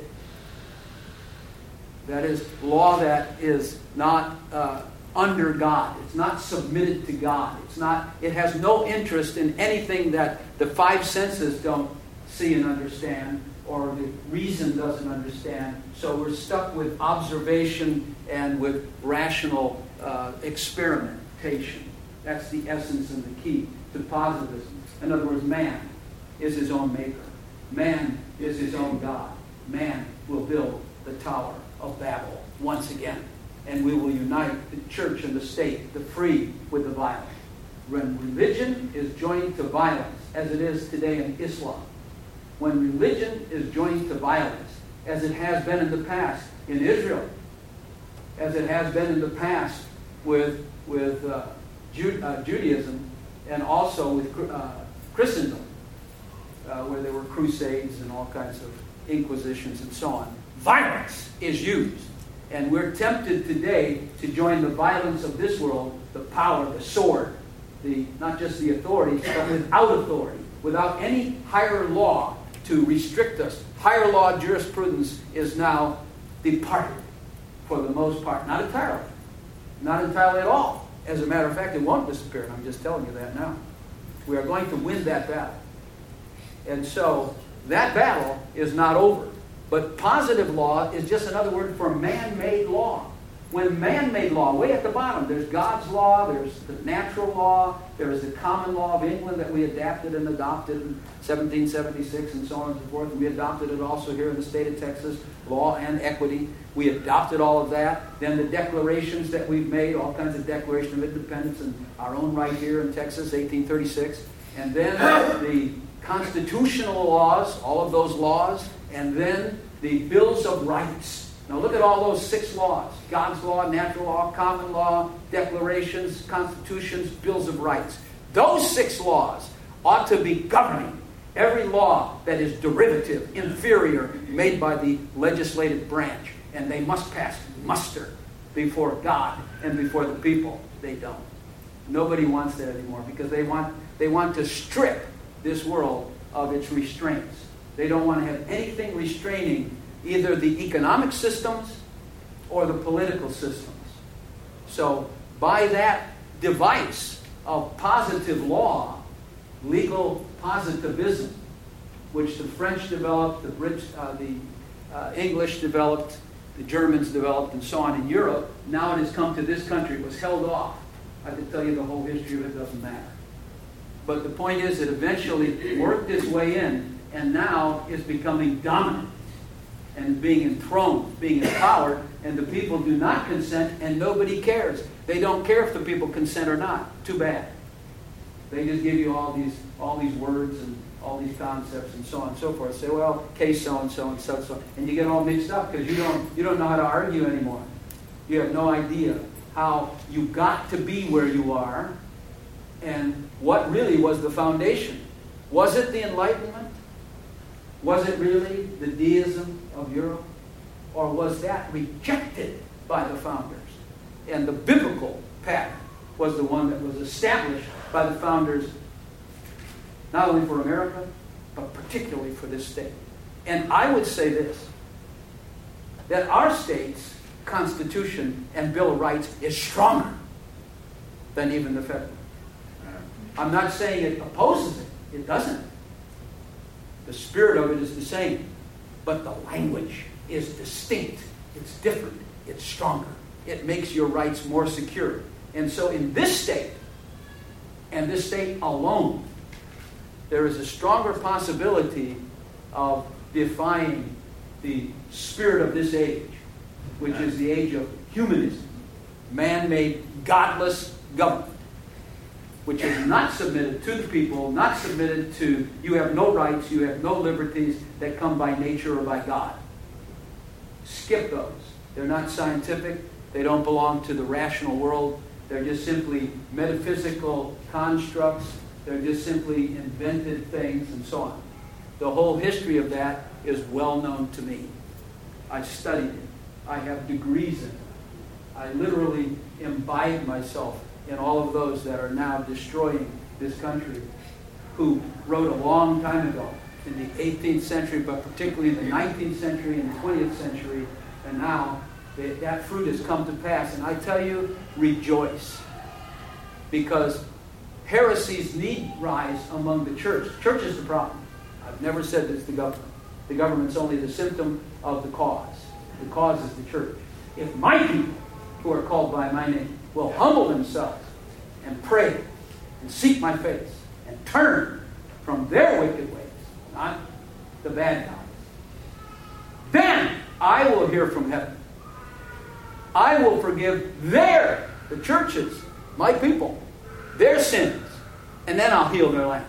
That is law that is not uh, under God. It's not submitted to God. It's not. It has no interest in anything that the five senses don't see and understand, or the reason doesn't understand. So we're stuck with observation and with rational uh, experimentation. That's the essence and the key to positivism. In other words, man is his own maker. Man is his own God. Man will build the Tower of Babel once again. And we will unite the church and the state, the free with the violent. When religion is joined to violence, as it is today in Islam, when religion is joined to violence, as it has been in the past in Israel, as it has been in the past with, with uh, Ju- uh, Judaism, and also with uh, Christendom, uh, where there were crusades and all kinds of inquisitions and so on. Violence is used. And we're tempted today to join the violence of this world, the power, the sword, the not just the authority, but without authority, without any higher law to restrict us. Higher law jurisprudence is now departed for the most part. Not entirely. Not entirely at all. As a matter of fact, it won't disappear, and I'm just telling you that now. We are going to win that battle. And so, that battle is not over. But positive law is just another word for man-made law. When man-made law, way at the bottom, there's God's law, there's the natural law, there's the common law of England that we adapted and adopted in seventeen seventy-six and so on and so forth. And we adopted it also here in the state of Texas, law and equity. We adopted all of that. Then the declarations that we've made, all kinds of Declaration of Independence and our own right here in Texas, eighteen thirty-six. And then the constitutional laws, all of those laws, and then the Bills of Rights. Now look at all those six laws. God's law, natural law, common law, declarations, constitutions, Bills of Rights. Those six laws ought to be governing every law that is derivative, inferior, made by the legislative branch. And they must pass muster before God and before the people. They don't. Nobody wants that anymore because they want, they want to strip this world of its restraints. They don't want to have anything restraining either the economic systems or the political systems. So by that device of positive law, legal positivism, which the French developed, the British, uh, the uh, English developed, the Germans developed, and so on in Europe, now it has come to this country. It was held off. I could tell you the whole history of it, doesn't matter. But the point is, it eventually worked its way in, and now is becoming dominant. and being enthroned, being empowered, and the people do not consent, and nobody cares. They don't care if the people consent or not. Too bad. They just give you all these all these words and all these concepts and so on and so forth. Say, well, case so and so and so and so, and you get all mixed up because you don't you don't know how to argue anymore. You have no idea how you got to be where you are, and what really was the foundation. Was it the Enlightenment? Was it really the deism of Europe? Or was that rejected by the founders? And the biblical pattern was the one that was established by the founders, not only for America, but particularly for this state. And I would say this, that our state's Constitution and Bill of Rights is stronger than even the federal. I'm not saying it opposes it. It doesn't. The spirit of it is the same. But the language is distinct. It's different. It's stronger. It makes your rights more secure. And so in this state, and this state alone, there is a stronger possibility of defying the spirit of this age, which is the age of humanism, man-made, godless government, which is not submitted to the people, not submitted to, you have no rights, you have no liberties that come by nature or by God. Skip those. They're not scientific. They don't belong to the rational world. They're just simply metaphysical constructs. They're just simply invented things and so on. The whole history of that is well known to me. I studied it. I have degrees in it. I literally imbibed myself in all of those that are now destroying this country, who wrote a long time ago, in the eighteenth century, but particularly in the nineteenth century and the twentieth century, and now that, that fruit has come to pass. And I tell you, rejoice. Because heresies need rise among the church. The church is the problem. I've never said it's the government. The government's only the symptom of the cause. The cause is the church. If my people, who are called by my name, will humble themselves and pray and seek my face and turn from their wicked ways, not the bad guys, then I will hear from heaven. I will forgive their, the churches, my people, their sins, and then I'll heal their land.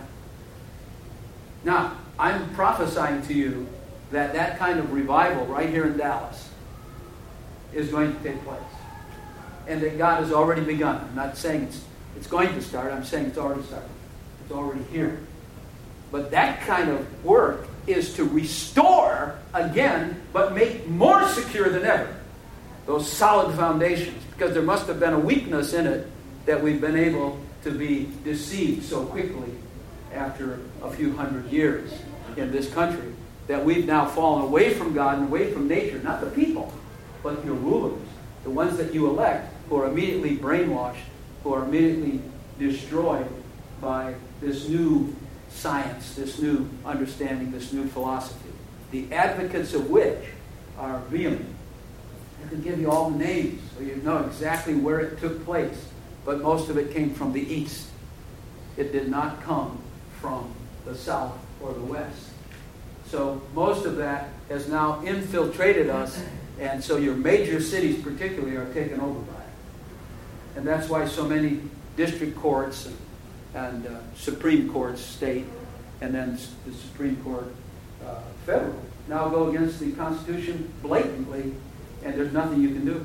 Now, I'm prophesying to you that that kind of revival right here in Dallas is going to take place. And that God has already begun. I'm not saying it's, it's going to start. I'm saying it's already started. It's already here. But that kind of work is to restore again, but make more secure than ever, those solid foundations. Because there must have been a weakness in it that we've been able to be deceived so quickly after a few hundred years in this country, that we've now fallen away from God and away from nature. Not the people, but your rulers, the ones that you elect, who are immediately brainwashed, who are immediately destroyed by this new science, this new understanding, this new philosophy, the advocates of which are vehement. I can give you all the names so you know exactly where it took place, but most of it came from the east. It did not come from the south or the west. So most of that has now infiltrated us, and so your major cities particularly are taken over by it. And that's why so many district courts and, and uh, Supreme Courts, state, and then the Supreme Court, uh, federal, now go against the Constitution blatantly, and there's nothing you can do.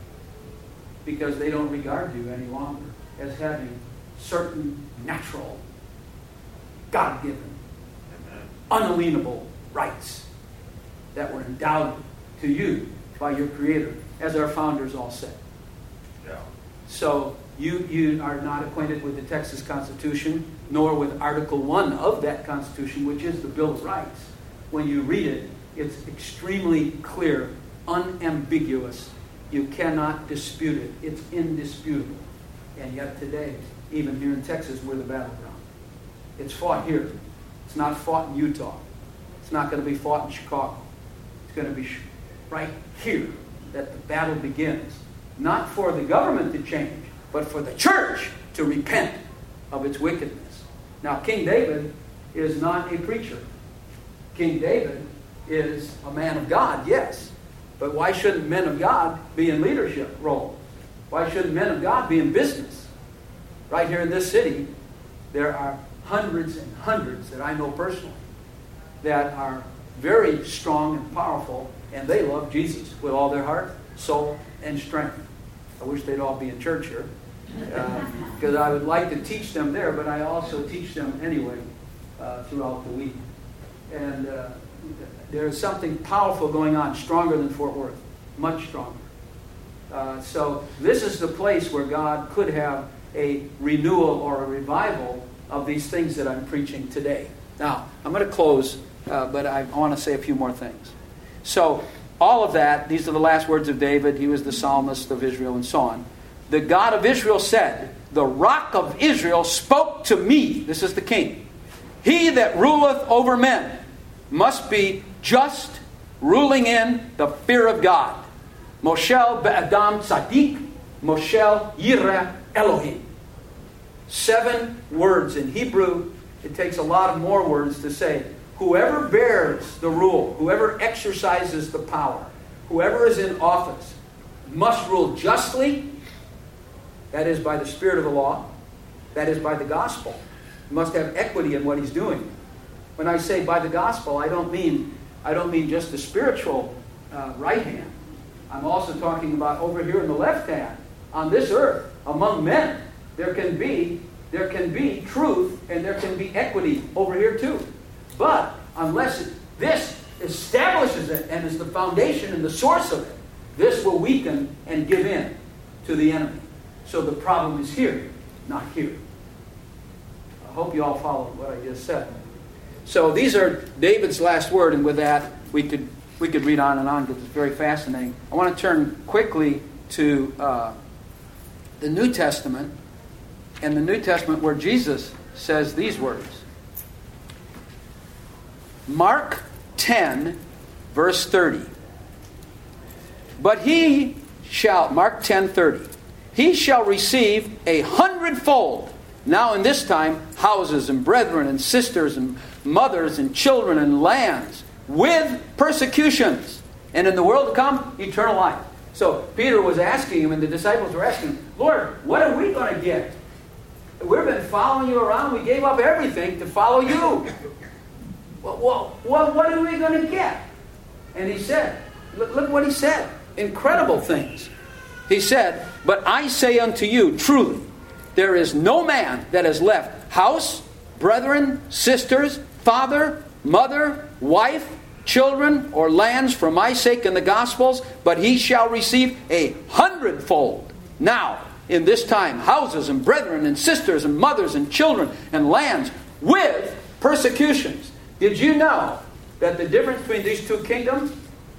Because they don't regard you any longer as having certain natural, God-given, unalienable rights that were endowed to you by your Creator, as our founders all said. Yeah. So you, you are not acquainted with the Texas Constitution, nor with Article one of that Constitution, which is the Bill of Rights. When you read it, it's extremely clear, unambiguous. You cannot dispute it. It's indisputable. And yet today, even here in Texas, we're the battleground. It's fought here. It's not fought in Utah. It's not going to be fought in Chicago. It's going to be right here that the battle begins. Not for the government to change, but for the church to repent of its wickedness. Now, King David is not a preacher. King David is a man of God, yes. But why shouldn't men of God be in leadership role? Why shouldn't men of God be in business? Right here in this city, there are hundreds and hundreds that I know personally that are very strong and powerful, and they love Jesus with all their heart, soul, and strength. I wish they'd all be in church here, because uh, I would like to teach them there, but I also teach them anyway uh, throughout the week. And uh, there's something powerful going on, stronger than Fort Worth, much stronger. Uh, so this is the place where God could have a renewal or a revival of these things that I'm preaching today. Now, I'm going to close, uh, but I want to say a few more things. So, all of that, these are the last words of David. He was the psalmist of Israel and so on. The God of Israel said, "The rock of Israel spoke to me." This is the king. "He that ruleth over men must be just, ruling in the fear of God. Moshel be'adam tzaddik, Moshel yireh Elohim." Seven words in Hebrew. It takes a lot of more words to say, whoever bears the rule, whoever exercises the power, whoever is in office, must rule justly. That is by the spirit of the law. That is by the gospel. He must have equity in what he's doing. When I say by the gospel, I don't mean I don't mean just the spiritual uh, right hand. I'm also talking about over here in the left hand, on this earth, among men. There can be there can be truth and there can be equity over here too. But unless it, this establishes it and is the foundation and the source of it, this will weaken and give in to the enemy. So the problem is here, not here. I hope you all followed what I just said. So these are David's last word, and with that we could we could read on and on because it's very fascinating. I want to turn quickly to uh, the New Testament, and the New Testament where Jesus says these words. Mark ten, verse thirty. But he shall, Mark ten, thirty. He shall receive a hundredfold. Now in this time, houses and brethren and sisters and mothers and children and lands with persecutions. And in the world to come, eternal life. So Peter was asking him, and the disciples were asking him, Lord, what are we going to get? We've been following you around. We gave up everything to follow you. Well, well, what are we going to get? And he said, look, look what he said. Incredible things. He said, but I say unto you, truly, there is no man that has left house, brethren, sisters, father, mother, wife, children, or lands for my sake in the Gospels, but he shall receive a hundredfold. Now, in this time, houses and brethren and sisters and mothers and children and lands with persecutions. Did you know that the difference between these two kingdoms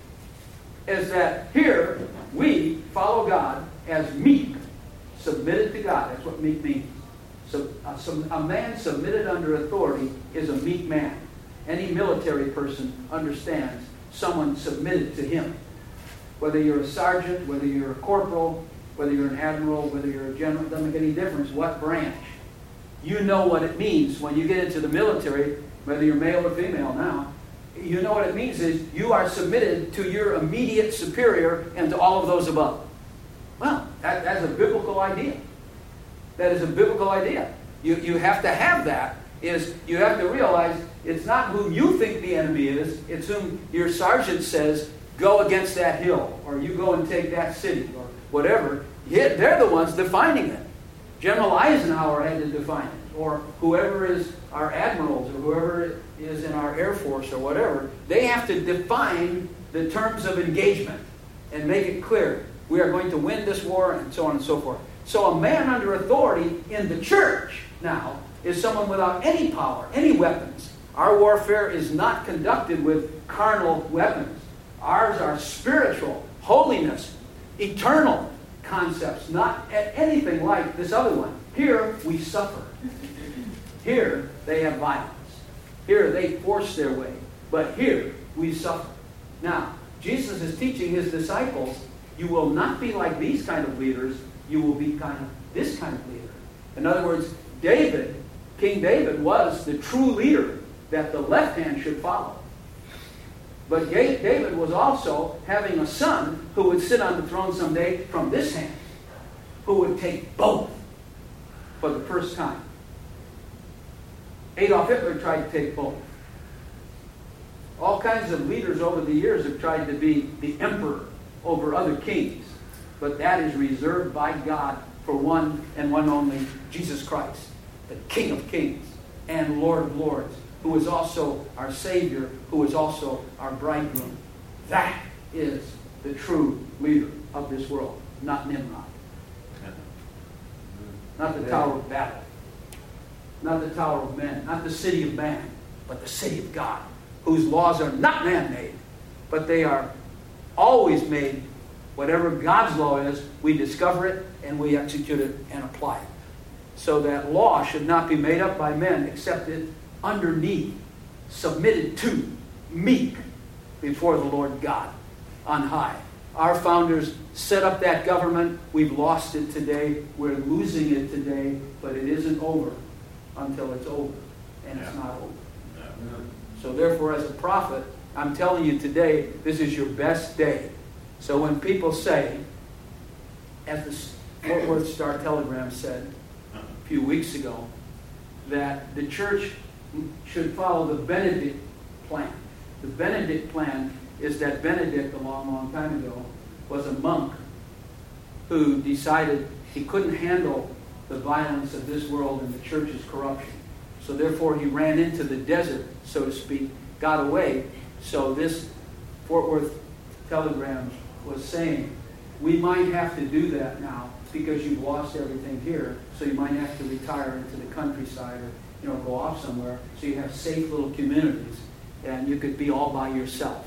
is that here we follow God as meek, submitted to God. That's what meek means. So, uh, so a man submitted under authority is a meek man. Any military person understands someone submitted to him. Whether you're a sergeant, whether you're a corporal, whether you're an admiral, whether you're a general, it doesn't make any difference what branch. You know what it means when you get into the military, whether you're male or female now. You know what it means is you are submitted to your immediate superior and to all of those above. Well, that, that's a biblical idea. That is a biblical idea. You, you have to have that. Is you have to realize it's not who you think the enemy is. It's whom your sergeant says, go against that hill, or you go and take that city, or whatever. Yeah, they're the ones defining it. General Eisenhower had to define it, or whoever is our admirals, or whoever is in our Air Force, or whatever. They have to define the terms of engagement and make it clear. We are going to win this war, and so on and so forth. So a man under authority in the church now is someone without any power, any weapons. Our warfare is not conducted with carnal weapons. Ours are spiritual, holiness, eternal concepts, not anything like this other one. Here we suffer. Here they have violence. Here they force their way. But here we suffer. Now, Jesus is teaching his disciples, you will not be like these kind of leaders, you will be kind of this kind of leader. In other words, David, King David, was the true leader that the left hand should follow. But David was also having a son who would sit on the throne someday from this hand, who would take both for the first time. Adolf Hitler tried to take both. All kinds of leaders over the years have tried to be the emperor over other kings. But that is reserved by God for one and one only, Jesus Christ, the King of Kings and Lord of Lords, who is also our Savior, who is also our bridegroom. That is the true leader of this world, not Nimrod. Not the Tower of Babel. Not the Tower of Men. Not the city of man, but the city of God, whose laws are not man-made, but they are always made. Whatever God's law is, we discover it and we execute it and apply it. So that law should not be made up by men, accepted underneath, submitted to, meek before the Lord God on high. Our founders set up that government. We've lost it today. We're losing it today, but it isn't over until it's over. And it's not over. So therefore, as a prophet, I'm telling you today, this is your best day. So when people say, as the Fort Worth Star-Telegram said a few weeks ago, that the church should follow the Benedict plan. The Benedict plan is that Benedict, a long, long time ago, was a monk who decided he couldn't handle the violence of this world and the church's corruption. So therefore he ran into the desert, so to speak, got away. So this Fort Worth Telegram was saying, we might have to do that now because you've lost everything here, so you might have to retire into the countryside or you know, go off somewhere so you have safe little communities and you could be all by yourself.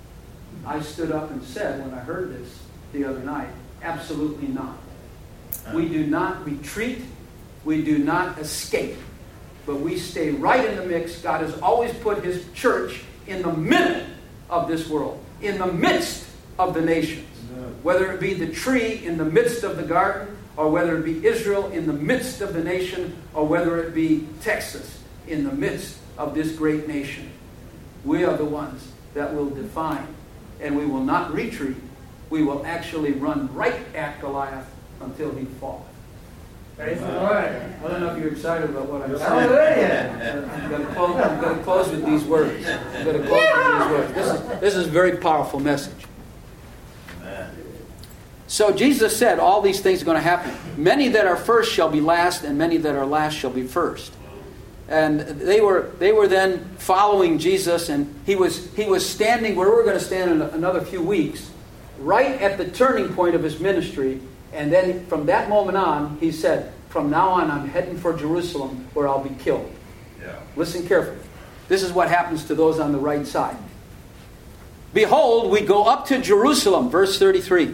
I stood up and said when I heard this the other night, absolutely not. We do not retreat. We do not escape. But we stay right in the mix. God has always put His church in the middle of this world, in the midst of the nations. Whether it be the tree in the midst of the garden, or whether it be Israel in the midst of the nation, or whether it be Texas in the midst of this great nation. We are the ones that will define, and we will not retreat. We will actually run right at Goliath until he falls. Praise the Lord. I don't know if you're excited about what I'm saying. Hallelujah. I'm going to close, I'm going to close with these words. I'm going to close with these words. This is, this is a very powerful message. So Jesus said all these things are going to happen. Many that are first shall be last, and many that are last shall be first. And they were they were then following Jesus, and he was he was standing where we're going to stand in another few weeks, right at the turning point of his ministry. And then from that moment on, he said, from now on, I'm heading for Jerusalem where I'll be killed. Yeah. Listen carefully. This is what happens to those on the right side. Behold, we go up to Jerusalem, verse thirty-three.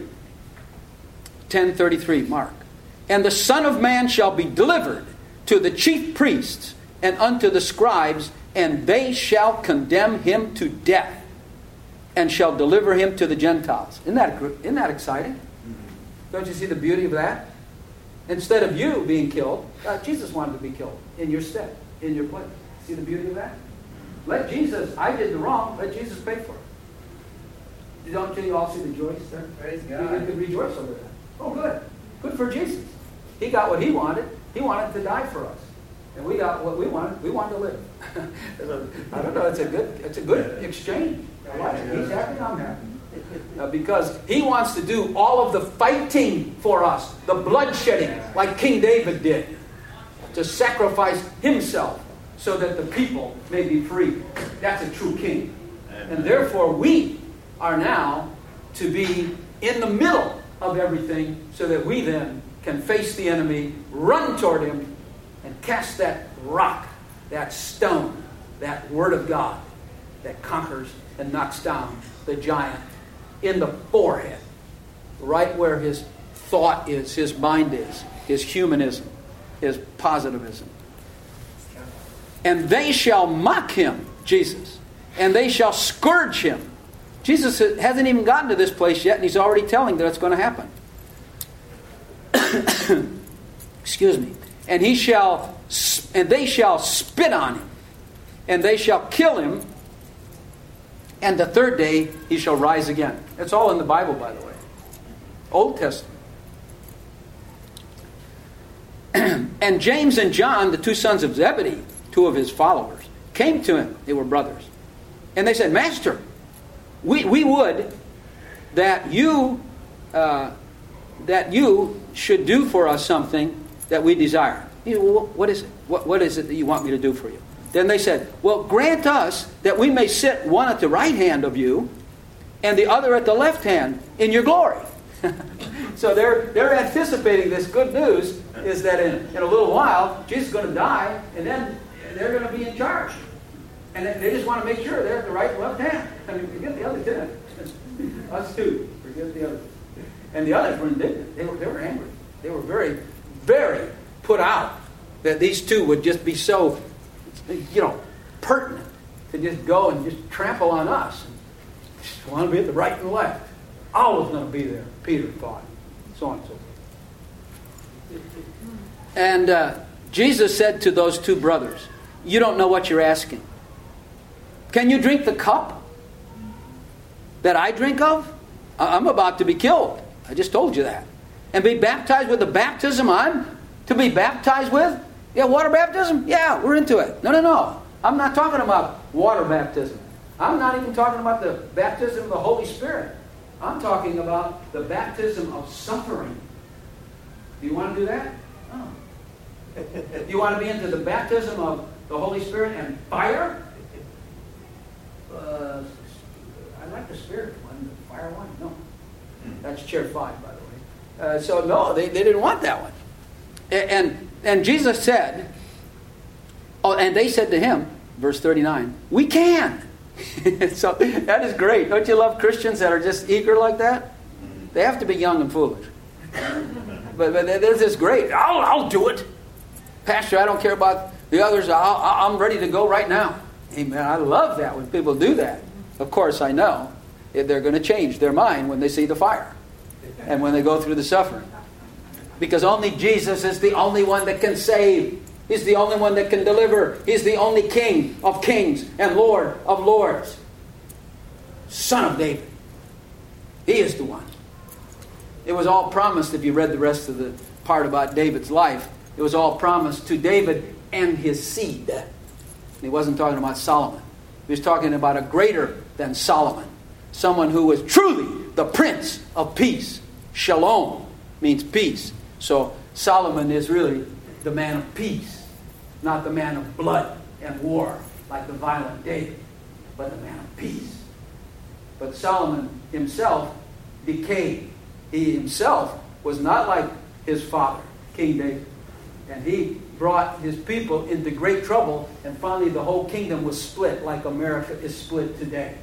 ten thirty-three, Mark. And the Son of Man shall be delivered to the chief priests and unto the scribes, and they shall condemn him to death, and shall deliver him to the Gentiles. Isn't that, isn't that exciting? Don't you see the beauty of that? Instead of you being killed, uh, Jesus wanted to be killed in your stead, in your place. See the beauty of that? Let Jesus, I did the wrong, let Jesus pay for it. Don't you all see the joy there? Praise God. You could rejoice over that. Oh, good. Good for Jesus. He got what he wanted. He wanted to die for us. And we got what we wanted. We wanted to live. I don't know. It's a good, it's a good exchange. I like it. He's happy, I'm happy. Uh, because he wants to do all of the fighting for us, the bloodshedding, like King David did, to sacrifice himself so that the people may be free. That's a true king. And therefore we are now to be in the middle of everything so that we then can face the enemy, run toward him, and cast that rock, that stone, that word of God that conquers and knocks down the giant in the forehead, right where his thought is, his mind is, his humanism, his positivism. And they shall mock him, Jesus, and they shall scourge him. Jesus hasn't even gotten to this place yet, and he's already telling that it's going to happen. Excuse me. And he shall, and they shall spit on him, and they shall kill him, and the third day he shall rise again. It's all in the Bible, by the way. Old Testament. And James and John, the two sons of Zebedee, two of his followers, came to him. They were brothers. And they said, Master, we, we would that you uh, that you should do for us something that we desire. You know, what is it? What, what is it that you want me to do for you? Then they said, well, grant us that we may sit one at the right hand of you and the other at the left hand in your glory. So they're they're anticipating this good news is that in, in a little while, Jesus is going to die, and then they're going to be in charge. And they just want to make sure they're at the right and left hand. I mean, forget the other ten. Us two. Forget the others. And the others were indignant. They were, they were angry. They were very, very put out that these two would just be so, you know, pertinent to just go and just trample on us. Just want to be at the right and left. Always going to be there, Peter thought. So on and so forth. And uh, Jesus said to those two brothers, you don't know what you're asking. Can you drink the cup that I drink of? I'm about to be killed. I just told you that. And be baptized with the baptism I'm to be baptized with? Yeah, water baptism? Yeah, we're into it. No, no, no. I'm not talking about water baptism. I'm not even talking about the baptism of the Holy Spirit. I'm talking about the baptism of suffering. Do you want to do that? Oh. Do you want to be into the baptism of the Holy Spirit and fire? Uh, I like the Spirit one, the fire one. No. That's chair five, by the way. Uh, so no, they, they didn't want that one. And, and and Jesus said, oh, and they said to him, verse thirty-nine, we can. So that is great. Don't you love Christians that are just eager like that? They have to be young and foolish. But, but there's this great, I'll, I'll do it. Pastor, I don't care about the others. I'll, I'm ready to go right now. Amen. I love that when people do that. Of course, I know they're going to change their mind when they see the fire and when they go through the suffering. Because only Jesus is the only one that can save. He's the only one that can deliver. He's the only King of kings and Lord of lords. Son of David. He is the one. It was all promised, if you read the rest of the part about David's life, it was all promised to David and his seed. He wasn't talking about Solomon. He was talking about a greater than Solomon. Someone who was truly the Prince of Peace. Shalom means peace. So Solomon is really the man of peace, not the man of blood and war like the violent David, but the man of peace. But Solomon himself decayed. He himself was not like his father, King David. And he brought his people into great trouble, and finally the whole kingdom was split like America is split today.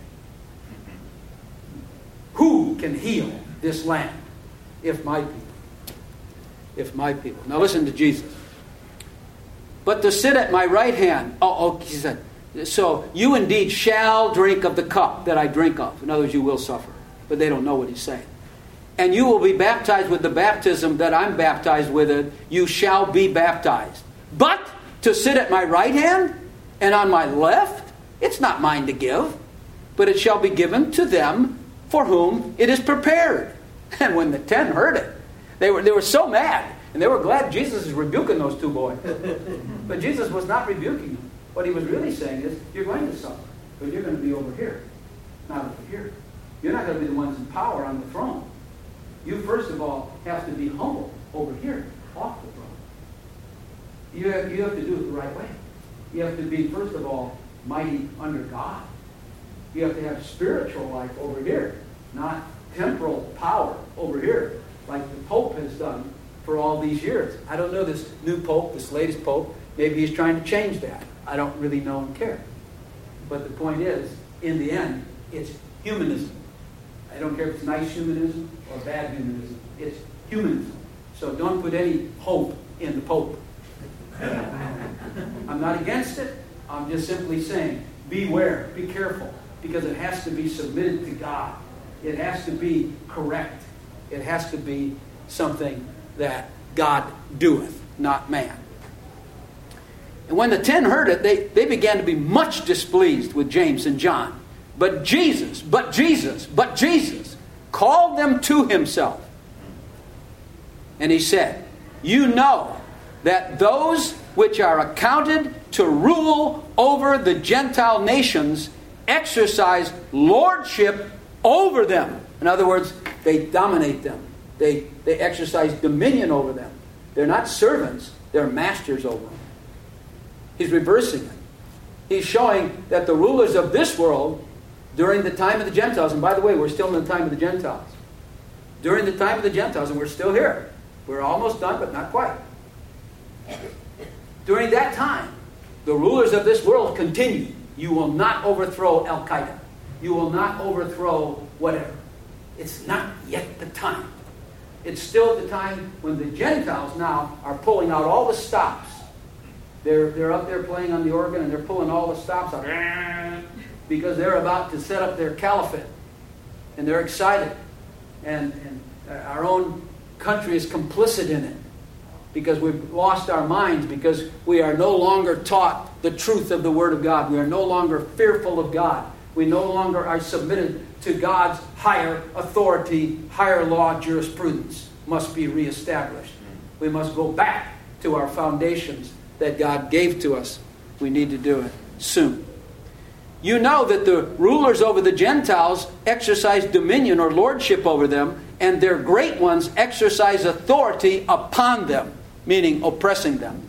Who can heal this land? If my people. If my people. Now listen to Jesus. But to sit at my right hand, oh, oh, he said, so you indeed shall drink of the cup that I drink of. In other words, you will suffer. But they don't know what he's saying. And you will be baptized with the baptism that I'm baptized with it. You shall be baptized. But to sit at my right hand and on my left, it's not mine to give, but it shall be given to them for whom it is prepared. And when the ten heard it, they were they were so mad. And they were glad Jesus is rebuking those two boys. But Jesus was not rebuking them. What he was really saying is, you're going to suffer, but you're going to be over here, not over here. You're not going to be the ones in power on the throne. You, first of all, have to be humble over here, off the throne. You have, you have to do it the right way. You have to be, first of all, mighty under God. You have to have spiritual life over here, not temporal power over here, like the Pope has done for all these years. I don't know this new Pope, this latest Pope. Maybe he's trying to change that. I don't really know and care. But the point is, in the end, it's humanism. I don't care if it's nice humanism or bad humanism. It's humanism. So don't put any hope in the Pope. I'm not against it. I'm just simply saying, beware, be careful, because it has to be submitted to God. It has to be correct. It has to be something that God doeth, not man. And when the ten heard it, they, they began to be much displeased with James and John. But Jesus, but Jesus, but Jesus called them to himself. And he said, you know that those which are accounted to rule over the Gentile nations exercise lordship over them. In other words, they dominate them. They, they exercise dominion over them. They're not servants, they're masters over them. He's reversing it. He's showing that the rulers of this world, during the time of the Gentiles, and by the way, we're still in the time of the Gentiles. During the time of the Gentiles, and we're still here. We're almost done, but not quite. During that time, the rulers of this world continue. You will not overthrow Al-Qaeda. You will not overthrow whatever. It's not yet the time. It's still the time when the Gentiles now are pulling out all the stops. They're, they're up there playing on the organ and they're pulling all the stops out because they're about to set up their caliphate. And they're excited. And, and our own country is complicit in it because we've lost our minds, because we are no longer taught the truth of the Word of God. We are no longer fearful of God. We no longer are submitted to God's higher authority, higher law jurisprudence must be reestablished. We must go back to our foundations that God gave to us. We need to do it soon. You know that the rulers over the Gentiles exercise dominion or lordship over them, and their great ones exercise authority upon them, meaning oppressing them.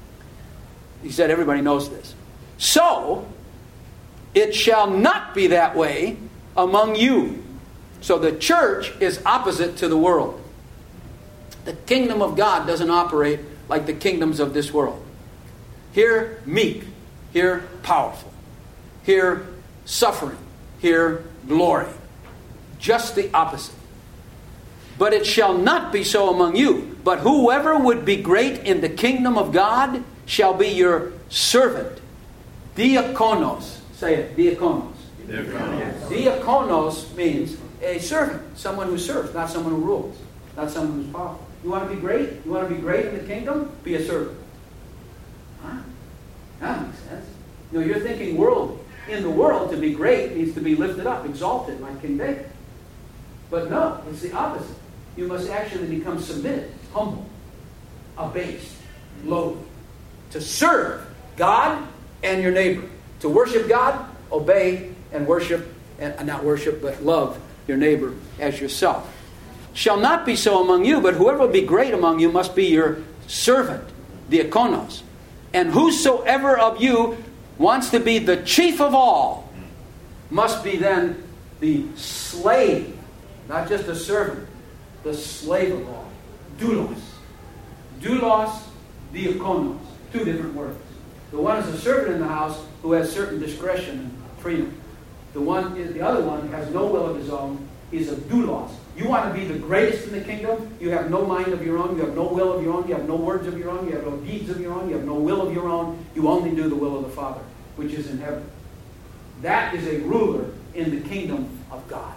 He said everybody knows this. So, it shall not be that way among you. So the church is opposite to the world. The kingdom of God doesn't operate like the kingdoms of this world. Here, meek. Here, powerful. Here, suffering. Here, glory. Just the opposite. But it shall not be so among you. But whoever would be great in the kingdom of God shall be your servant. Diakonos. Say it. Diakonos. Diakonos. Diakonos means a servant. Someone who serves, not someone who rules. Not someone who's powerful. You want to be great? You want to be great in the kingdom? Be a servant. Huh? That makes sense. You know, you're thinking worldly. In the world, to be great means to be lifted up, exalted, like King David. But no, it's the opposite. You must actually become submitted, humble, abased, lowly. To serve God and your neighbor. To worship God, obey, and worship, and not worship, but love your neighbor as yourself. Shall not be so among you, but whoever will be great among you must be your servant, diakonos. And whosoever of you wants to be the chief of all must be then the slave, not just a servant, the slave of all. Doulos. Doulos, diakonos. Two different words. The one is a servant in the house who has certain discretion and freedom. The one, the other one has no will of his own. He's a doulos. You want to be the greatest in the kingdom? You have no mind of your own. You have no will of your own. You have no words of your own. You have no deeds of your own. You have no will of your own. You only do the will of the Father, which is in heaven. That is a ruler in the kingdom of God.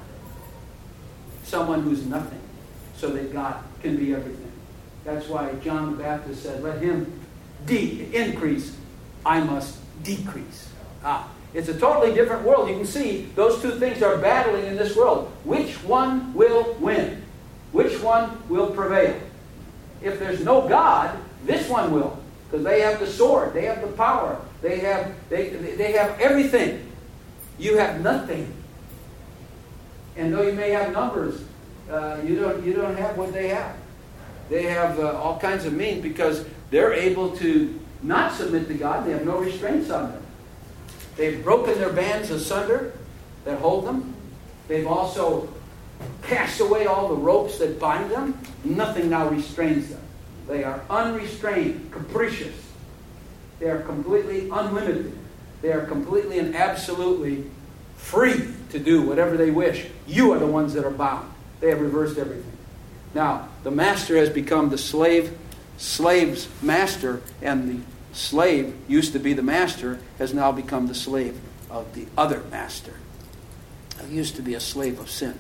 Someone who's nothing, so that God can be everything. That's why John the Baptist said, let him de- increase, I must decrease. Ah, it's a totally different world. You can see those two things are battling in this world. Which one will win? Which one will prevail? If there's no God, this one will. Because they have the sword. They have the power. They have, they, they have everything. You have nothing. And though you may have numbers, uh, you don't you don't have what they have. They have uh, all kinds of means because they're able to not submit to God. They have no restraints on them. They've broken their bands asunder that hold them. They've also cast away all the ropes that bind them. Nothing now restrains them. They are unrestrained, capricious. They are completely unlimited. They are completely and absolutely free to do whatever they wish. You are the ones that are bound. They have reversed everything. Now, the master has become the slave, slave's master, and the slave used to be the master, has now become the slave of the other master. He used to be a slave of sin.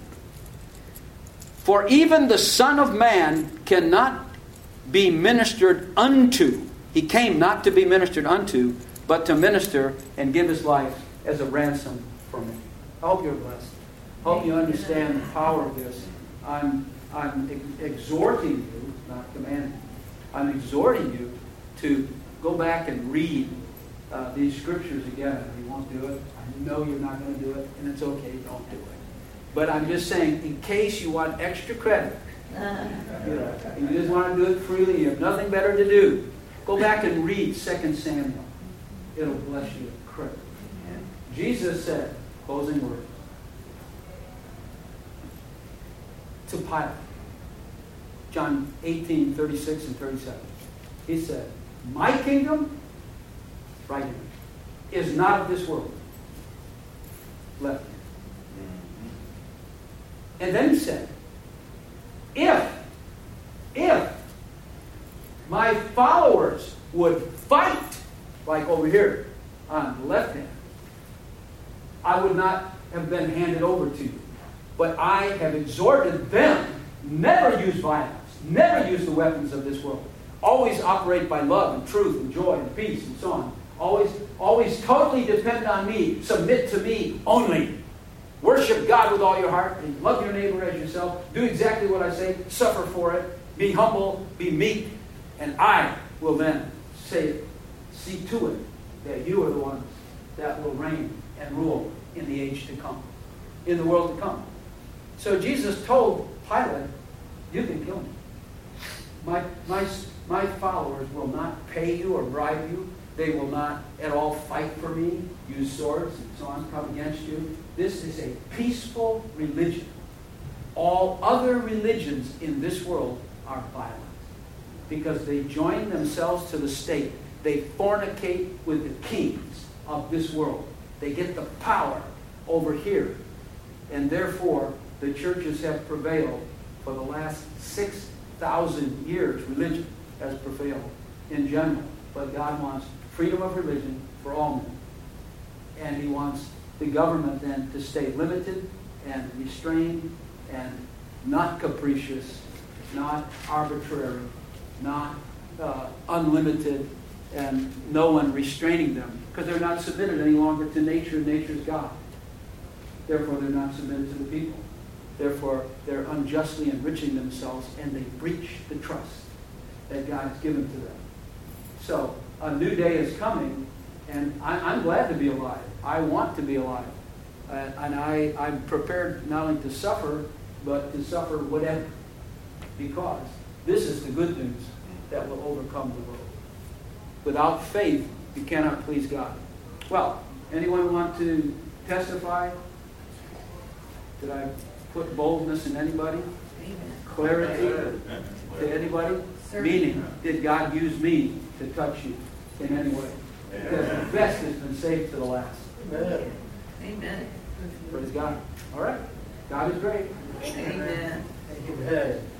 For even the Son of Man cannot be ministered unto. He came not to be ministered unto, but to minister and give his life as a ransom for me. I hope you're blessed. I hope you understand the power of this. I'm, I'm ex- exhorting you, not commanding. I'm exhorting you to go back and read uh, these scriptures again. You won't do it. I know you're not going to do it, and it's okay. Don't do it. But I'm just saying, in case you want extra credit, you know, and you just want to do it freely, you have nothing better to do, go back and read Second Samuel. It'll bless you incredibly. Jesus said, closing words, to Pilate, John eighteen, thirty-six and thirty-seven. He said, my kingdom, right here, is not of this world. Left. And then he said, if, if my followers would fight, like over here on the left hand, I would not have been handed over to you. But I have exhorted them, never use violence, never use the weapons of this world. Always operate by love and truth and joy and peace and so on. Always, always totally depend on me. Submit to me only. Worship God with all your heart and love your neighbor as yourself. Do exactly what I say. Suffer for it. Be humble. Be meek. And I will then say, see to it that you are the ones that will reign and rule in the age to come. In the world to come. So Jesus told Pilate, you can kill me. My, my, my followers will not pay you or bribe you. They will not at all fight for me, use swords and so on, come against you. This is a peaceful religion. All other religions in this world are violent because they join themselves to the state. They fornicate with the kings of this world. They get the power over here. And therefore, the churches have prevailed for the last six thousand years. Religion has prevailed in general. But God wants freedom of religion for all men. And He wants the government then to stay limited and restrained and not capricious, not arbitrary, not uh, unlimited, and no one restraining them. Because they're not submitted any longer to nature, and nature's God. Therefore, they're not submitted to the people. Therefore, they're unjustly enriching themselves, and they breach the trust that God has given to them. So, a new day is coming, and I, I'm glad to be alive. I want to be alive. Uh, and I, I'm prepared not only to suffer, but to suffer whatever. Because this is the good news that will overcome the world. Without faith, you cannot please God. Well, anyone want to testify? Did I put boldness in anybody? Amen. Clarity to anybody? Meaning, did God use me to touch you in any way? Because the best has been saved to the last. Amen. Amen. Praise God. All right. God is great. Amen. Amen.